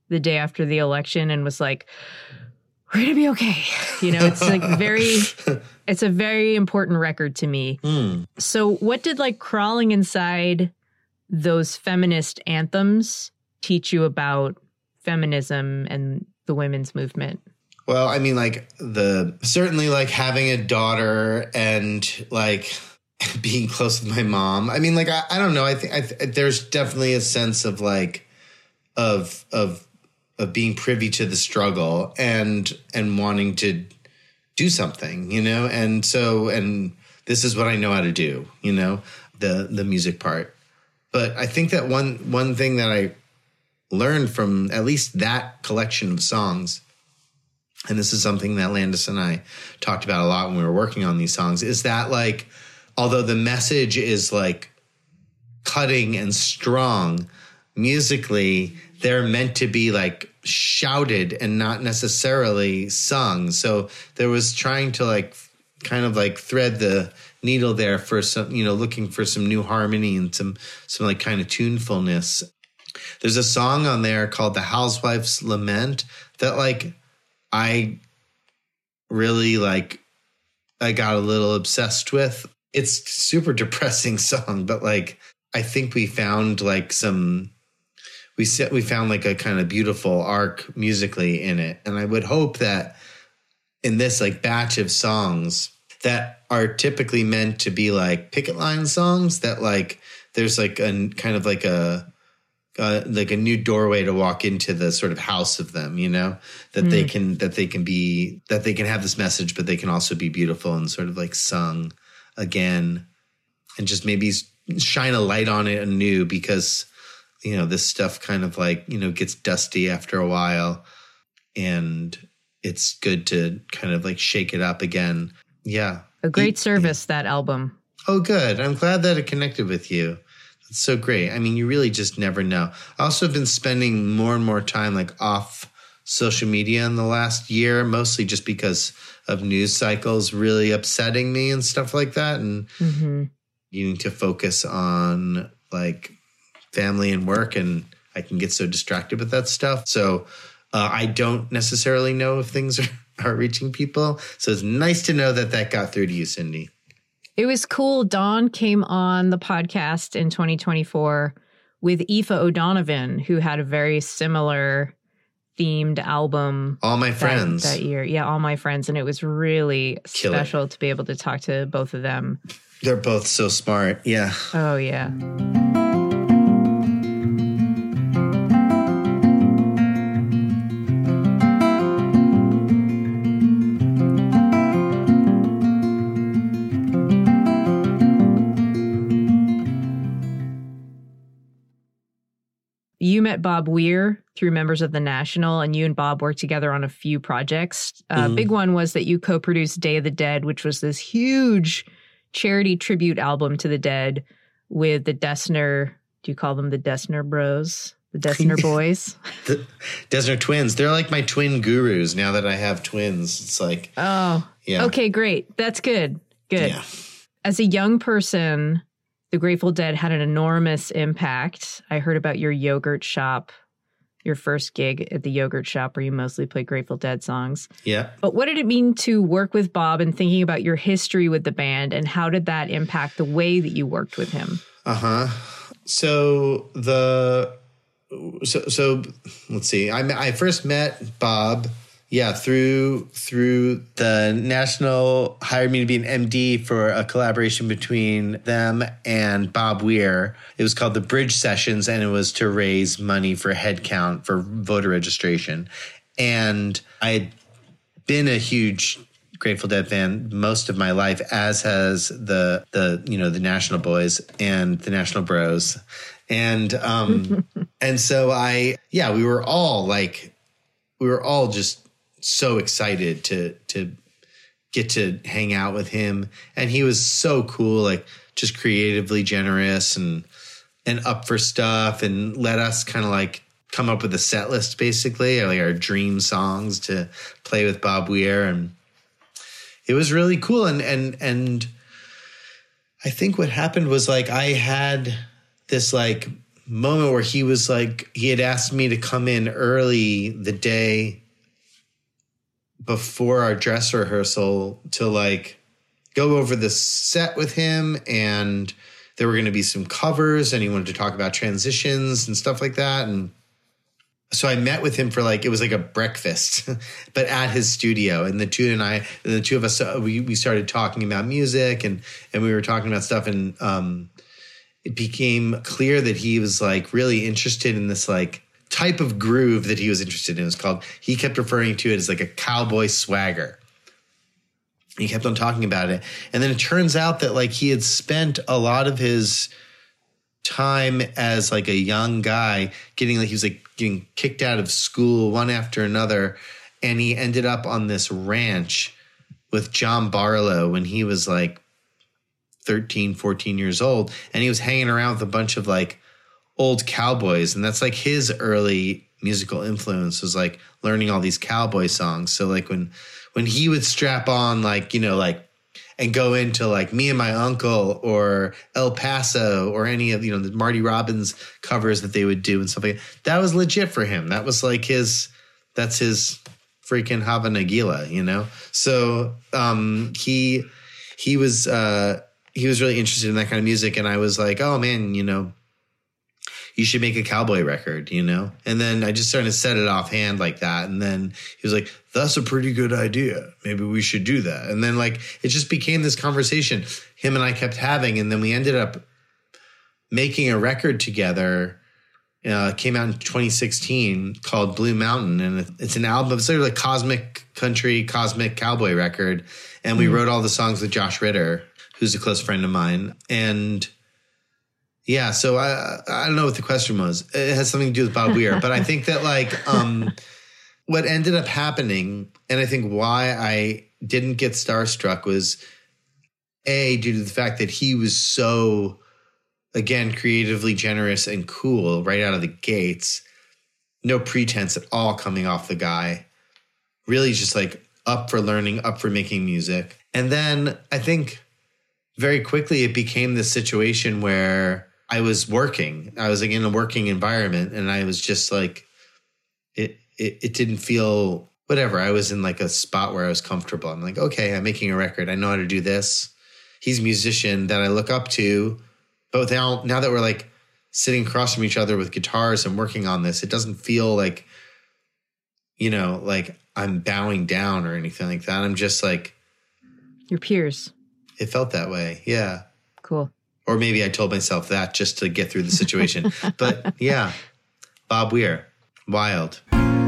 S2: the day after the election and was like, we're going to be okay. You know, it's like very, it's a very important record to me. Mm. So what did like crawling inside those feminist anthems teach you about feminism and the women's movement?
S3: Well, I mean, like the, certainly like having a daughter and like being close with my mom. I mean, like, I, I don't know. I think I th- there's definitely a sense of like, of, of, of being privy to the struggle and and wanting to do something, you know? And so, and this is what I know how to do, you know, the the music part. But I think that one one thing that I learned from at least that collection of songs, and this is something that Landis and I talked about a lot when we were working on these songs, is that like, although the message is like cutting and strong musically, they're meant to be like shouted and not necessarily sung. So there was trying to like kind of like thread the needle there for some, you know, looking for some new harmony and some, some like kind of tunefulness. There's a song on there called The Housewife's Lament that like I really like, I got a little obsessed with. It's super depressing song, but like, I think we found like some, we set, we found like a kind of beautiful arc musically in it. And I would hope that in this like batch of songs that are typically meant to be like picket line songs, that like there's like a kind of like a, uh, like a new doorway to walk into the sort of house of them, you know, that mm. they can, that they can be, that they can have this message, but they can also be beautiful and sort of like sung again and just maybe shine a light on it anew, because, you know, this stuff kind of like, you know, gets dusty after a while and it's good to kind of like shake it up again. Yeah.
S2: A great service, that album.
S3: Oh, good. I'm glad that it connected with you. It's so great. I mean, you really just never know. I also have been spending more and more time like off social media in the last year, mostly just because of news cycles really upsetting me and stuff like that. And mm-hmm. you need to focus on like family and work, and I can get so distracted with that stuff. So uh, I don't necessarily know if things are, are reaching people. So it's nice to know that that got through to you, Cindy.
S2: It was cool. Dawn came on the podcast in twenty twenty-four with Aoife O'Donovan, who had a very similar themed album.
S3: All My Friends.
S2: That, that year. Yeah, All My Friends. And it was really
S3: Kill
S2: special
S3: it.
S2: to be able to talk to both of them.
S3: They're both so smart. Yeah.
S2: Oh, yeah. You met Bob Weir through members of The National, and you and Bob worked together on a few projects. A uh, mm-hmm. big one was that you co-produced Day of the Dead, which was this huge charity tribute album to the dead with the Dessner, do you call them the Dessner Bros? The Dessner Boys?
S3: The Dessner Twins. They're like my twin gurus now that I have twins. It's like...
S2: Oh, yeah. Okay, great. That's good. Good.
S3: Yeah.
S2: As a young person... The Grateful Dead had an enormous impact. I heard about your yogurt shop, your first gig at the yogurt shop where you mostly played Grateful Dead songs.
S3: Yeah.
S2: But what did it mean to work with Bob and thinking about your history with the band, and how did that impact the way that you worked with him?
S3: Uh-huh. So the so so let's see. I I first met Bob Yeah, through through the National hired me to be an M D for a collaboration between them and Bob Weir. It was called the Bridge Sessions, and it was to raise money for head count for voter registration. And I had been a huge Grateful Dead fan most of my life, as has the the you know the National Boys and the National Bros. And um and so I yeah, we were all like we were all just so excited to to get to hang out with him, and he was so cool, like just creatively generous and and up for stuff, and let us kind of like come up with a set list, basically, like our dream songs to play with Bob Weir, and it was really cool. And and and I think what happened was like I had this like moment where he was like, he had asked me to come in early the day before our dress rehearsal to like go over the set with him, and there were going to be some covers, and he wanted to talk about transitions and stuff like that. And so I met with him for like, it was like a breakfast, but at his studio. And the two and I, the two of us, we, we started talking about music, and, and we were talking about stuff. And um, it became clear that he was like really interested in this like type of groove that he was interested in. It was called, he kept referring to it as like a cowboy swagger. He kept on talking about it. And then it turns out that like he had spent a lot of his time as like a young guy getting like, he was like getting kicked out of school one after another. And he ended up on this ranch with John Barlow when he was like thirteen, fourteen years old. And he was hanging around with a bunch of like old cowboys. And that's like his early musical influence was like learning all these cowboy songs. So like when, when he would strap on like, you know, like, and go into like Me and My Uncle or El Paso or any of, you know, the Marty Robbins covers that they would do and stuff like that, that was legit for him. That was like his, that's his freaking Hava Nagila, you know? So um, he, he was, uh, he was really interested in that kind of music. And I was like, oh man, you know, you should make a cowboy record, you know? And then I just started to set it offhand like that. And then he was like, that's a pretty good idea. Maybe we should do that. And then like, it just became this conversation him and I kept having. And then we ended up making a record together. Uh, came out in twenty sixteen called Blue Mountain. And it's an album. It's sort of like cosmic country, cosmic cowboy record. And we mm. wrote all the songs with Josh Ritter, who's a close friend of mine. And yeah, so I I don't know what the question was. It has something to do with Bob Weir. But I think that like um, what ended up happening, and I think why I didn't get starstruck was, A, due to the fact that he was so, again, creatively generous and cool right out of the gates. No pretense at all coming off the guy. Really just like up for learning, up for making music. And then I think very quickly it became this situation where I was working. I was like in a working environment, and I was just like, it, it, it didn't feel whatever. I was in like a spot where I was comfortable. I'm like, okay, I'm making a record. I know how to do this. He's a musician that I look up to. But now, now that we're like sitting across from each other with guitars and working on this, it doesn't feel like, you know, like I'm bowing down or anything like that. I'm just like,
S2: your peers.
S3: It felt that way. Yeah.
S2: Cool.
S3: Or maybe I told myself that just to get through the situation. But yeah, Bob Weir, wild.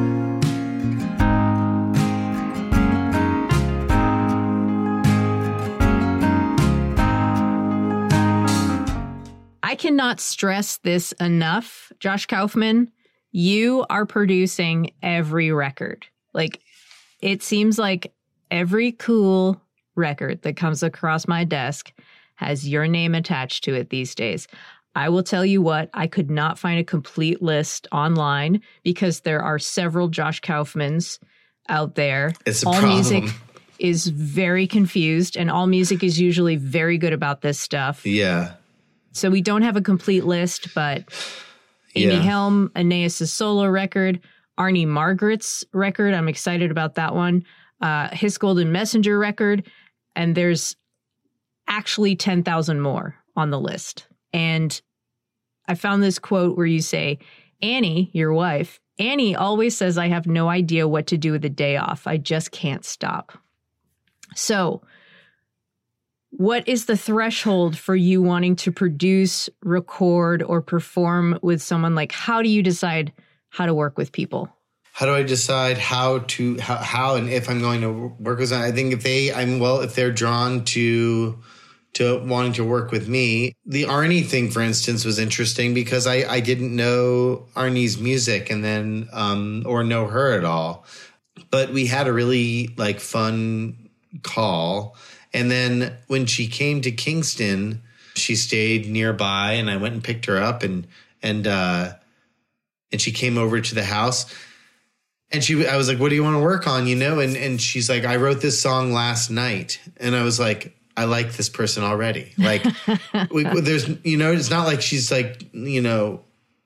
S2: I cannot stress this enough, Josh Kaufman. You are producing every record. Like, it seems like every cool record that comes across my desk has your name attached to it these days. I will tell you what, I could not find a complete list online because there are several Josh Kaufmans out there.
S3: It's a
S2: all
S3: problem.
S2: Music is very confused, and All Music is usually very good about this stuff.
S3: Yeah.
S2: So we don't have a complete list, but Amy
S3: yeah.
S2: Helm, Aeneas' solo record, Arnie Margaret's record, I'm excited about that one, uh, His Golden Messenger record, and there's actually ten thousand more on the list. And I found this quote where you say, Annie, your wife, Annie always says I have no idea what to do with a day off. I just can't stop. So what is the threshold for you wanting to produce, record, or perform with someone? Like, how do you decide how to work with people?
S3: How do I decide how to, how, how and if I'm going to work with someone? I think if they, I'm well, if they're drawn to, to wanting to work with me. The Arnie thing, for instance, was interesting because I, I didn't know Arnie's music and then, um, or know her at all. But we had a really like fun call. And then when she came to Kingston, she stayed nearby and I went and picked her up and, and, uh, and she came over to the house and she, I was like, what do you want to work on? You know? And, and she's like, I wrote this song last night. And I was like, I like this person already. Like we, there's, you know, it's not like she's like, you know,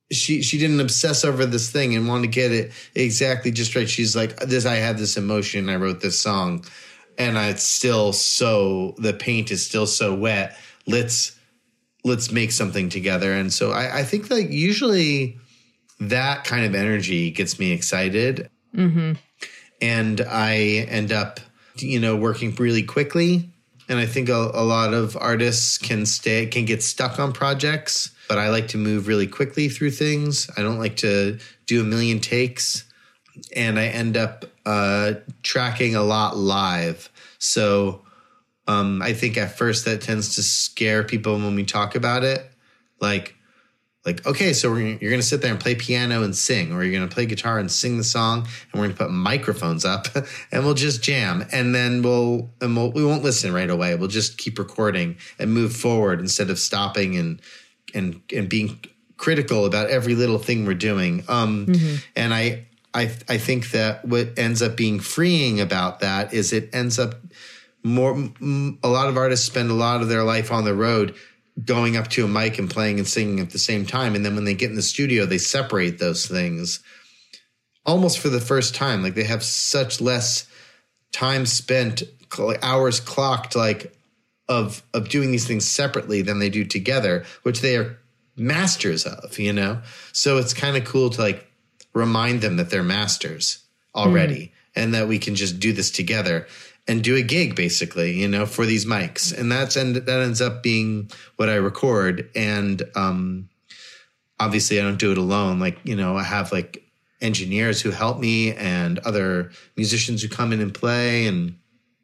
S3: she she didn't obsess over this thing and want to get it exactly just right. She's like, this, I have this emotion. I wrote this song and I, it's still so, the paint is still so wet. Let's, let's make something together. And so I, I think like usually that kind of energy gets me excited.
S2: Mm-hmm.
S3: And I end up, you know, working really quickly. And I think a, a lot of artists can stay, can get stuck on projects, but I like to move really quickly through things. I don't like to do a million takes. And I end up uh, tracking a lot live. So um, I think at first that tends to scare people when we talk about it. Like, Like, okay, so we're, you're going to sit there and play piano and sing, or you're going to play guitar and sing the song, and we're going to put microphones up and we'll just jam. And then we'll, and we'll, we won't listen right away. We'll just keep recording and move forward instead of stopping and, and, and being critical about every little thing we're doing. Um, mm-hmm. And I, I, I think that what ends up being freeing about that is it ends up more, a lot of artists spend a lot of their life on the road going up to a mic and playing and singing at the same time. And then when they get in the studio, they separate those things almost for the first time. Like they have such less time spent, hours clocked, like of, of doing these things separately than they do together, which they are masters of, you know? So it's kind of cool to like remind them that they're masters already mm. and that we can just do this together and do a gig basically, you know, for these mics. And that's, and that ends up being what I record. And, um, obviously I don't do it alone. Like, you know, I have like engineers who help me and other musicians who come in and play. And,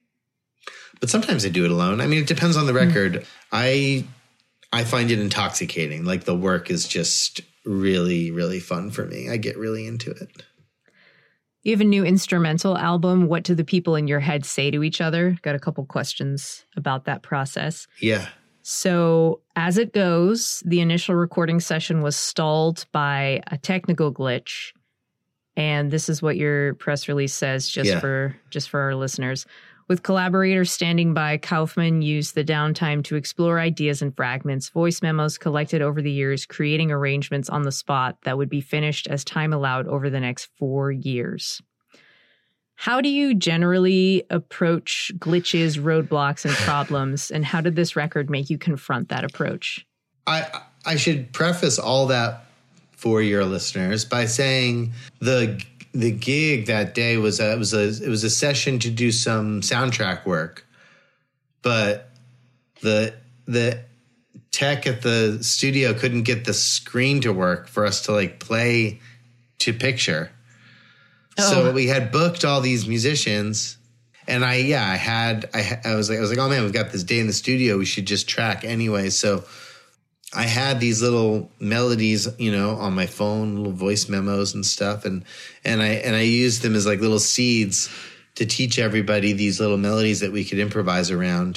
S3: but sometimes I do it alone. I mean, it depends on the record. Mm. I, I find it intoxicating. Like the work is just really, really fun for me. I get really into it.
S2: You have a new instrumental album. What do the people in your head say to each other? Got a couple questions about that process.
S3: Yeah.
S2: So as it goes, the initial recording session was stalled by a technical glitch. And this is what your press release says, just
S3: yeah.
S2: for just for our listeners. With collaborators standing by, Kaufman used the downtime to explore ideas and fragments, voice memos collected over the years, creating arrangements on the spot that would be finished as time allowed over the next four years. How do you generally approach glitches, roadblocks, and problems, and how did this record make you confront that approach?
S3: I I should preface all that for your listeners by saying the The gig that day was a, it was a it was a session to do some soundtrack work, but the the tech at the studio couldn't get the screen to work for us to like play to picture. Oh. So we had booked all these musicians, and I yeah I had I I was like I was like oh man, we've got this day in the studio, we should just track anyway. So I had these little melodies, you know, on my phone, little voice memos and stuff. And, and I, and I used them as like little seeds to teach everybody these little melodies that we could improvise around.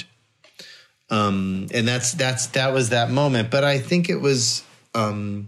S3: Um, and that's, that's, that was that moment. But I think it was, um,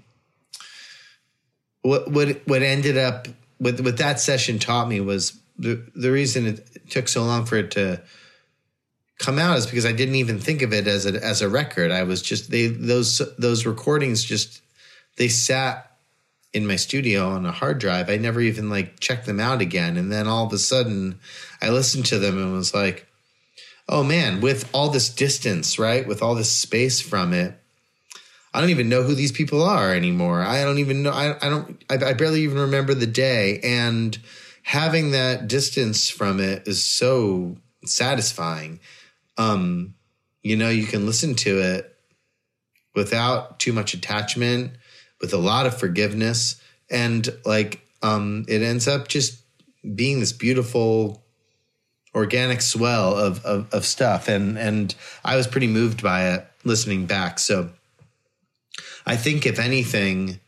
S3: what, what, what ended up what, what that session taught me was the, the reason it took so long for it to come out is because I didn't even think of it as a as a record. I was just they those those recordings just they sat in my studio on a hard drive. I never even like checked them out again. And then all of a sudden I listened to them and was like, oh man, with all this distance, right? With all this space from it, I don't even know who these people are anymore. I don't even know. I, I don't, I, I barely even remember the day. And having that distance from it is so satisfying. Um, you know, you can listen to it without too much attachment, with a lot of forgiveness. And like, um, it ends up just being this beautiful organic swell of, of, of stuff. And, and I was pretty moved by it listening back. So I think if anything,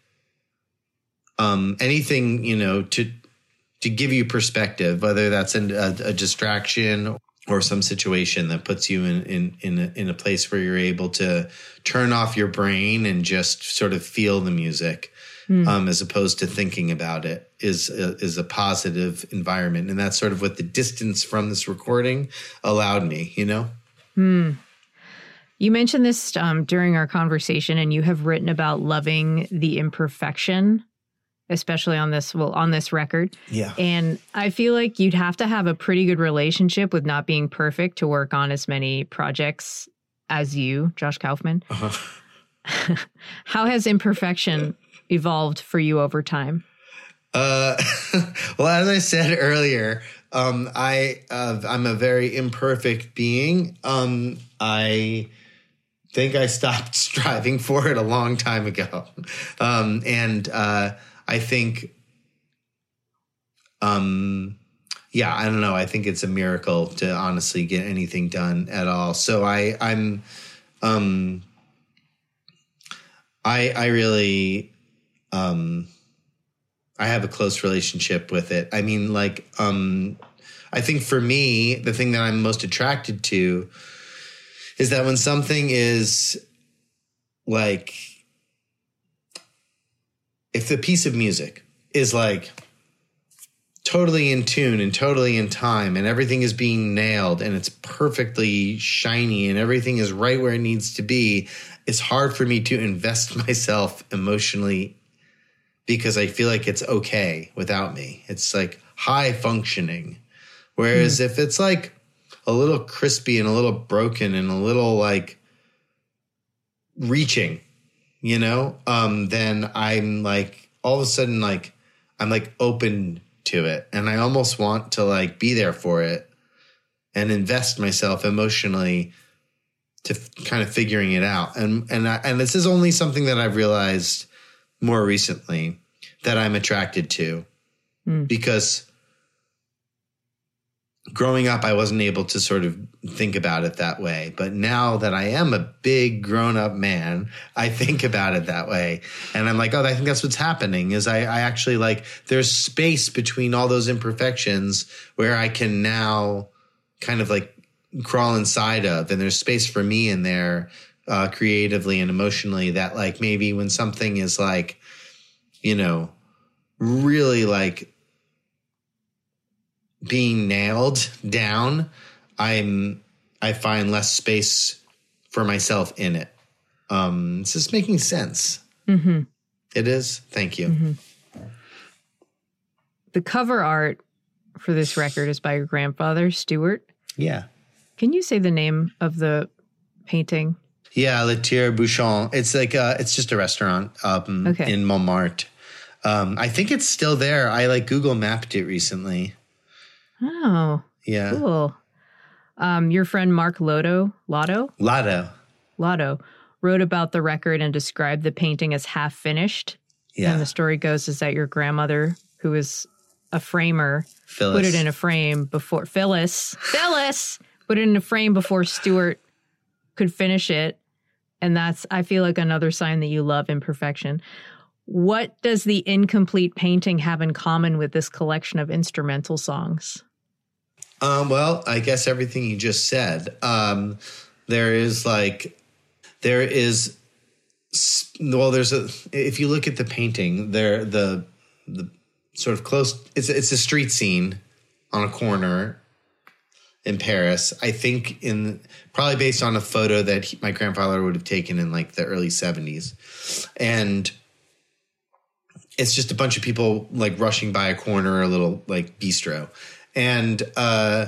S3: um, anything, you know, to, to give you perspective, whether that's in a, a distraction or some situation that puts you in, in, in a, in a place where you're able to turn off your brain and just sort of feel the music, mm. um, as opposed to thinking about it is, a, is a positive environment. And that's sort of what the distance from this recording allowed me, you know?
S2: Hmm. You mentioned this um, during our conversation, and you have written about loving the imperfection, especially on this, well, on this record.
S3: Yeah.
S2: And I feel like you'd have to have a pretty good relationship with not being perfect to work on as many projects as you, Josh Kaufman. Uh-huh. How has imperfection evolved for you over time?
S3: Uh, well, as I said earlier, um, I uh, I'm a very imperfect being. Um, I think I stopped striving for it a long time ago, um, and uh, I think, um, yeah, I don't know. I think it's a miracle to honestly get anything done at all. So I I'm, um, I I really. Um, I have a close relationship with it. I mean, like, um, I think for me, the thing that I'm most attracted to is that when something is like, if the piece of music is like totally in tune and totally in time and everything is being nailed and it's perfectly shiny and everything is right where it needs to be, it's hard for me to invest myself emotionally because I feel like it's okay without me. It's like high functioning. Whereas mm. if it's like a little crispy and a little broken and a little like reaching, you know, um, then I'm like, all of a sudden, like, I'm like open to it. And I almost want to like be there for it and invest myself emotionally to f- kind of figuring it out. And, and, I, and this is only something that I've realized more recently that I'm attracted to mm. because growing up, I wasn't able to sort of think about it that way. But now that I am a big grown up man, I think about it that way. And I'm like, oh, I think that's what's happening is I, I actually like there's space between all those imperfections where I can now kind of like crawl inside of. And there's space for me in there uh, creatively and emotionally that like maybe when something is like, you know, really like being nailed down, I'm, I find less space for myself in it. Um, is this making sense? Mm-hmm. It is. Thank you. Mm-hmm.
S2: The cover art for this record is by your grandfather, Stuart.
S3: Yeah.
S2: Can you say the name of the painting?
S3: Yeah, Le Tire-Bouchon. It's like uh, it's just a restaurant um, okay. in Montmartre. Um, I think it's still there. I like Google mapped it recently.
S2: Oh,
S3: yeah,
S2: cool. Um, your friend Mark Lotto, Lotto,
S3: Lotto,
S2: Lotto wrote about the record and described the painting as half finished.
S3: Yeah,
S2: and the story goes is that your grandmother, who was a framer,
S3: Phyllis.
S2: put it in a frame before Phyllis, Phyllis put it in a frame before Stuart could finish it. And that's, I feel like, another sign that you love imperfection. What does the incomplete painting have in common with this collection of instrumental songs?
S3: Um, well, I guess everything you just said. Um, there is like, there is, well, there's a, if you look at the painting, there, the, the sort of close, it's, it's a street scene on a corner in Paris. I think in, probably based on a photo that he, my grandfather would have taken in like the early seventies. And it's just a bunch of people like rushing by a corner, a little like bistro. And, uh,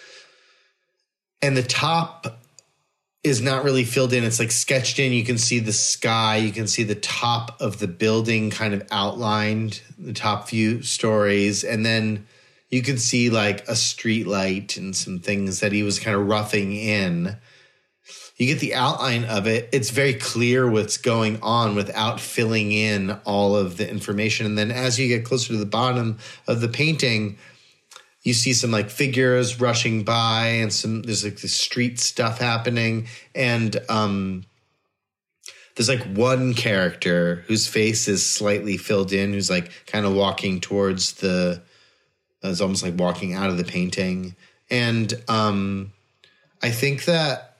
S3: and the top is not really filled in. It's like sketched in. You can see the sky. You can see the top of the building kind of outlined, the top few stories. And then you can see like a street light and some things that he was kind of roughing in. You get the outline of it. It's very clear what's going on without filling in all of the information. And then as you get closer to the bottom of the painting, you see some like figures rushing by and some, there's like this street stuff happening. And um, there's like one character whose face is slightly filled in, who's like kind of walking towards the, it's almost like walking out of the painting. And um, I think that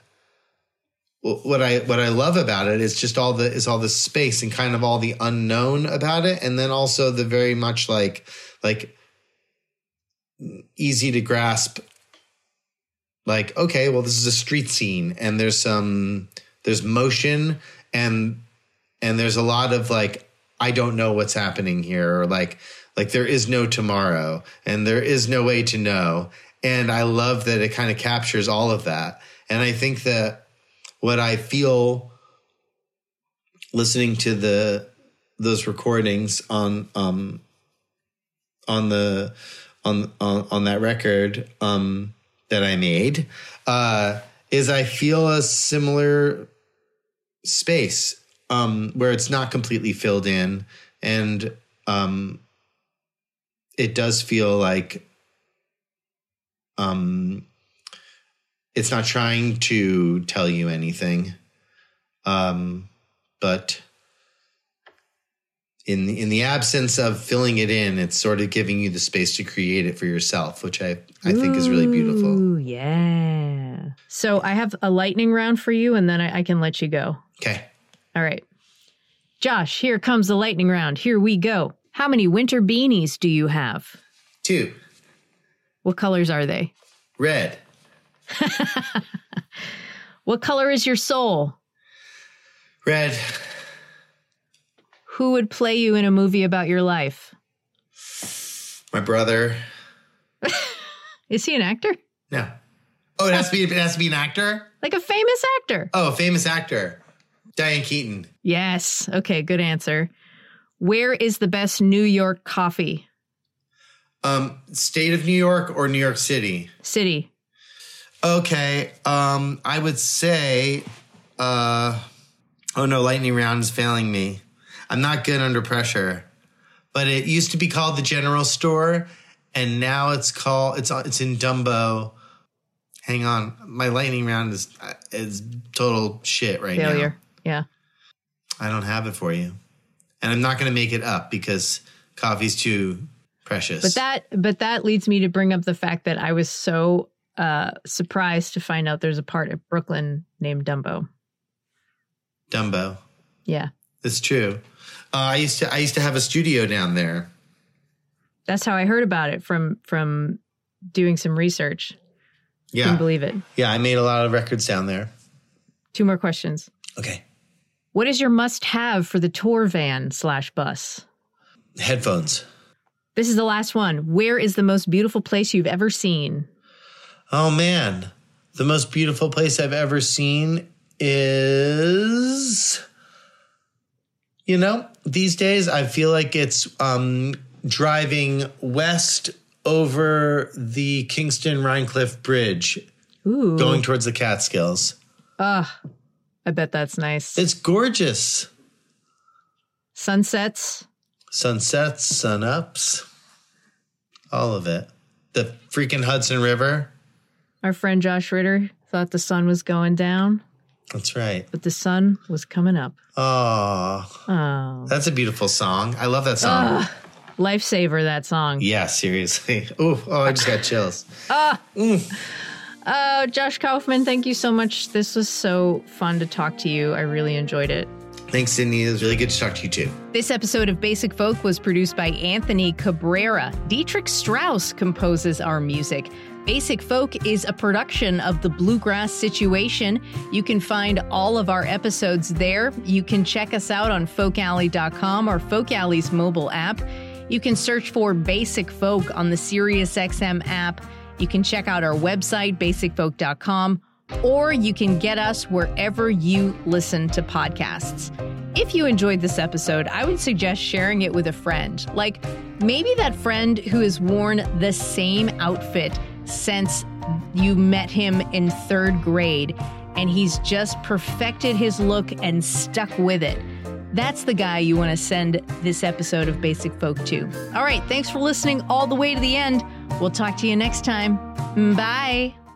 S3: what I, what I love about it is just all the, is all the space and kind of all the unknown about it. And then also the very much like, like, easy to grasp, like, okay, well, this is a street scene, and there's some there's motion, and and there's a lot of like, I don't know what's happening here, or like like there is no tomorrow, and there is no way to know. And I love that it kind of captures all of that. And I think that what I feel listening to the those recordings on um on the on on, on that record um that I made uh is I feel a similar space um where it's not completely filled in, and um it does feel like um it's not trying to tell you anything, um but in the, in the absence of filling it in, it's sort of giving you the space to create it for yourself, which I, I think is really beautiful.
S2: Ooh, yeah. So I have a lightning round for you, and then I, I can let you go.
S3: Okay.
S2: All right. Josh, here comes the lightning round. Here we go. How many winter beanies do you have?
S3: Two.
S2: What colors are they?
S3: Red.
S2: What color is your soul?
S3: Red.
S2: Who would play you in a movie about your life?
S3: My brother.
S2: Is he an actor?
S3: No. Oh, it has to be. It has to be an actor.
S2: Like a famous actor.
S3: Oh, a famous actor. Diane Keaton.
S2: Yes. Okay, good answer. Where is the best New York coffee?
S3: Um, state of New York or New York City?
S2: City.
S3: Okay. Um, I would say. Uh, oh no, lightning round is failing me. I'm not good under pressure, but it used to be called the General Store, and now it's called it's it's in Dumbo. Hang on, my lightning round is is total shit right now.
S2: Failure. Yeah.
S3: I don't have it for you, and I'm not going to make it up because coffee's too precious.
S2: But that but that leads me to bring up the fact that I was so uh, surprised to find out there's a part of Brooklyn named Dumbo.
S3: Dumbo.
S2: Yeah.
S3: It's true. Uh, I used to I used to have a studio down there.
S2: That's how I heard about it from from doing some research.
S3: Yeah.
S2: Couldn't believe it.
S3: Yeah, I made a lot of records down there.
S2: Two more questions.
S3: Okay.
S2: What is your must-have for the tour van slash bus?
S3: Headphones.
S2: This is the last one. Where is the most beautiful place you've ever seen?
S3: Oh, man. The most beautiful place I've ever seen is... You know, these days I feel like it's um, driving west over the Kingston Rhinecliff Bridge,
S2: Ooh.
S3: going towards the Catskills.
S2: Ugh, I bet that's nice.
S3: It's gorgeous.
S2: Sunsets.
S3: Sunsets, sun-ups, all of it. The freaking Hudson River.
S2: Our friend Josh Ritter thought the sun was going down.
S3: That's right.
S2: But the sun was coming up.
S3: Oh,
S2: Oh.
S3: that's a beautiful song. I love that song.
S2: Ugh. Lifesaver, that song.
S3: Yeah, seriously. Ooh, oh, I just got chills.
S2: Ah.
S3: Mm.
S2: Oh, Josh Kaufman, thank you so much. This was so fun to talk to you. I really enjoyed it.
S3: Thanks, Sydney. It was really good to talk to you, too.
S2: This episode of Basic Folk was produced by Anthony Cabrera. Dietrich Strauss composes our music. Basic Folk is a production of The Bluegrass Situation. You can find all of our episodes there. You can check us out on folk alley dot com or Folk Alley's mobile app. You can search for Basic Folk on the SiriusXM app. You can check out our website, basic folk dot com, or you can get us wherever you listen to podcasts. If you enjoyed this episode, I would suggest sharing it with a friend. Like maybe that friend who has worn the same outfit since you met him in third grade, and he's just perfected his look and stuck with it. That's the guy you want to send this episode of Basic Folk to. All right, thanks for listening all the way to the end. We'll talk to you next time. Bye.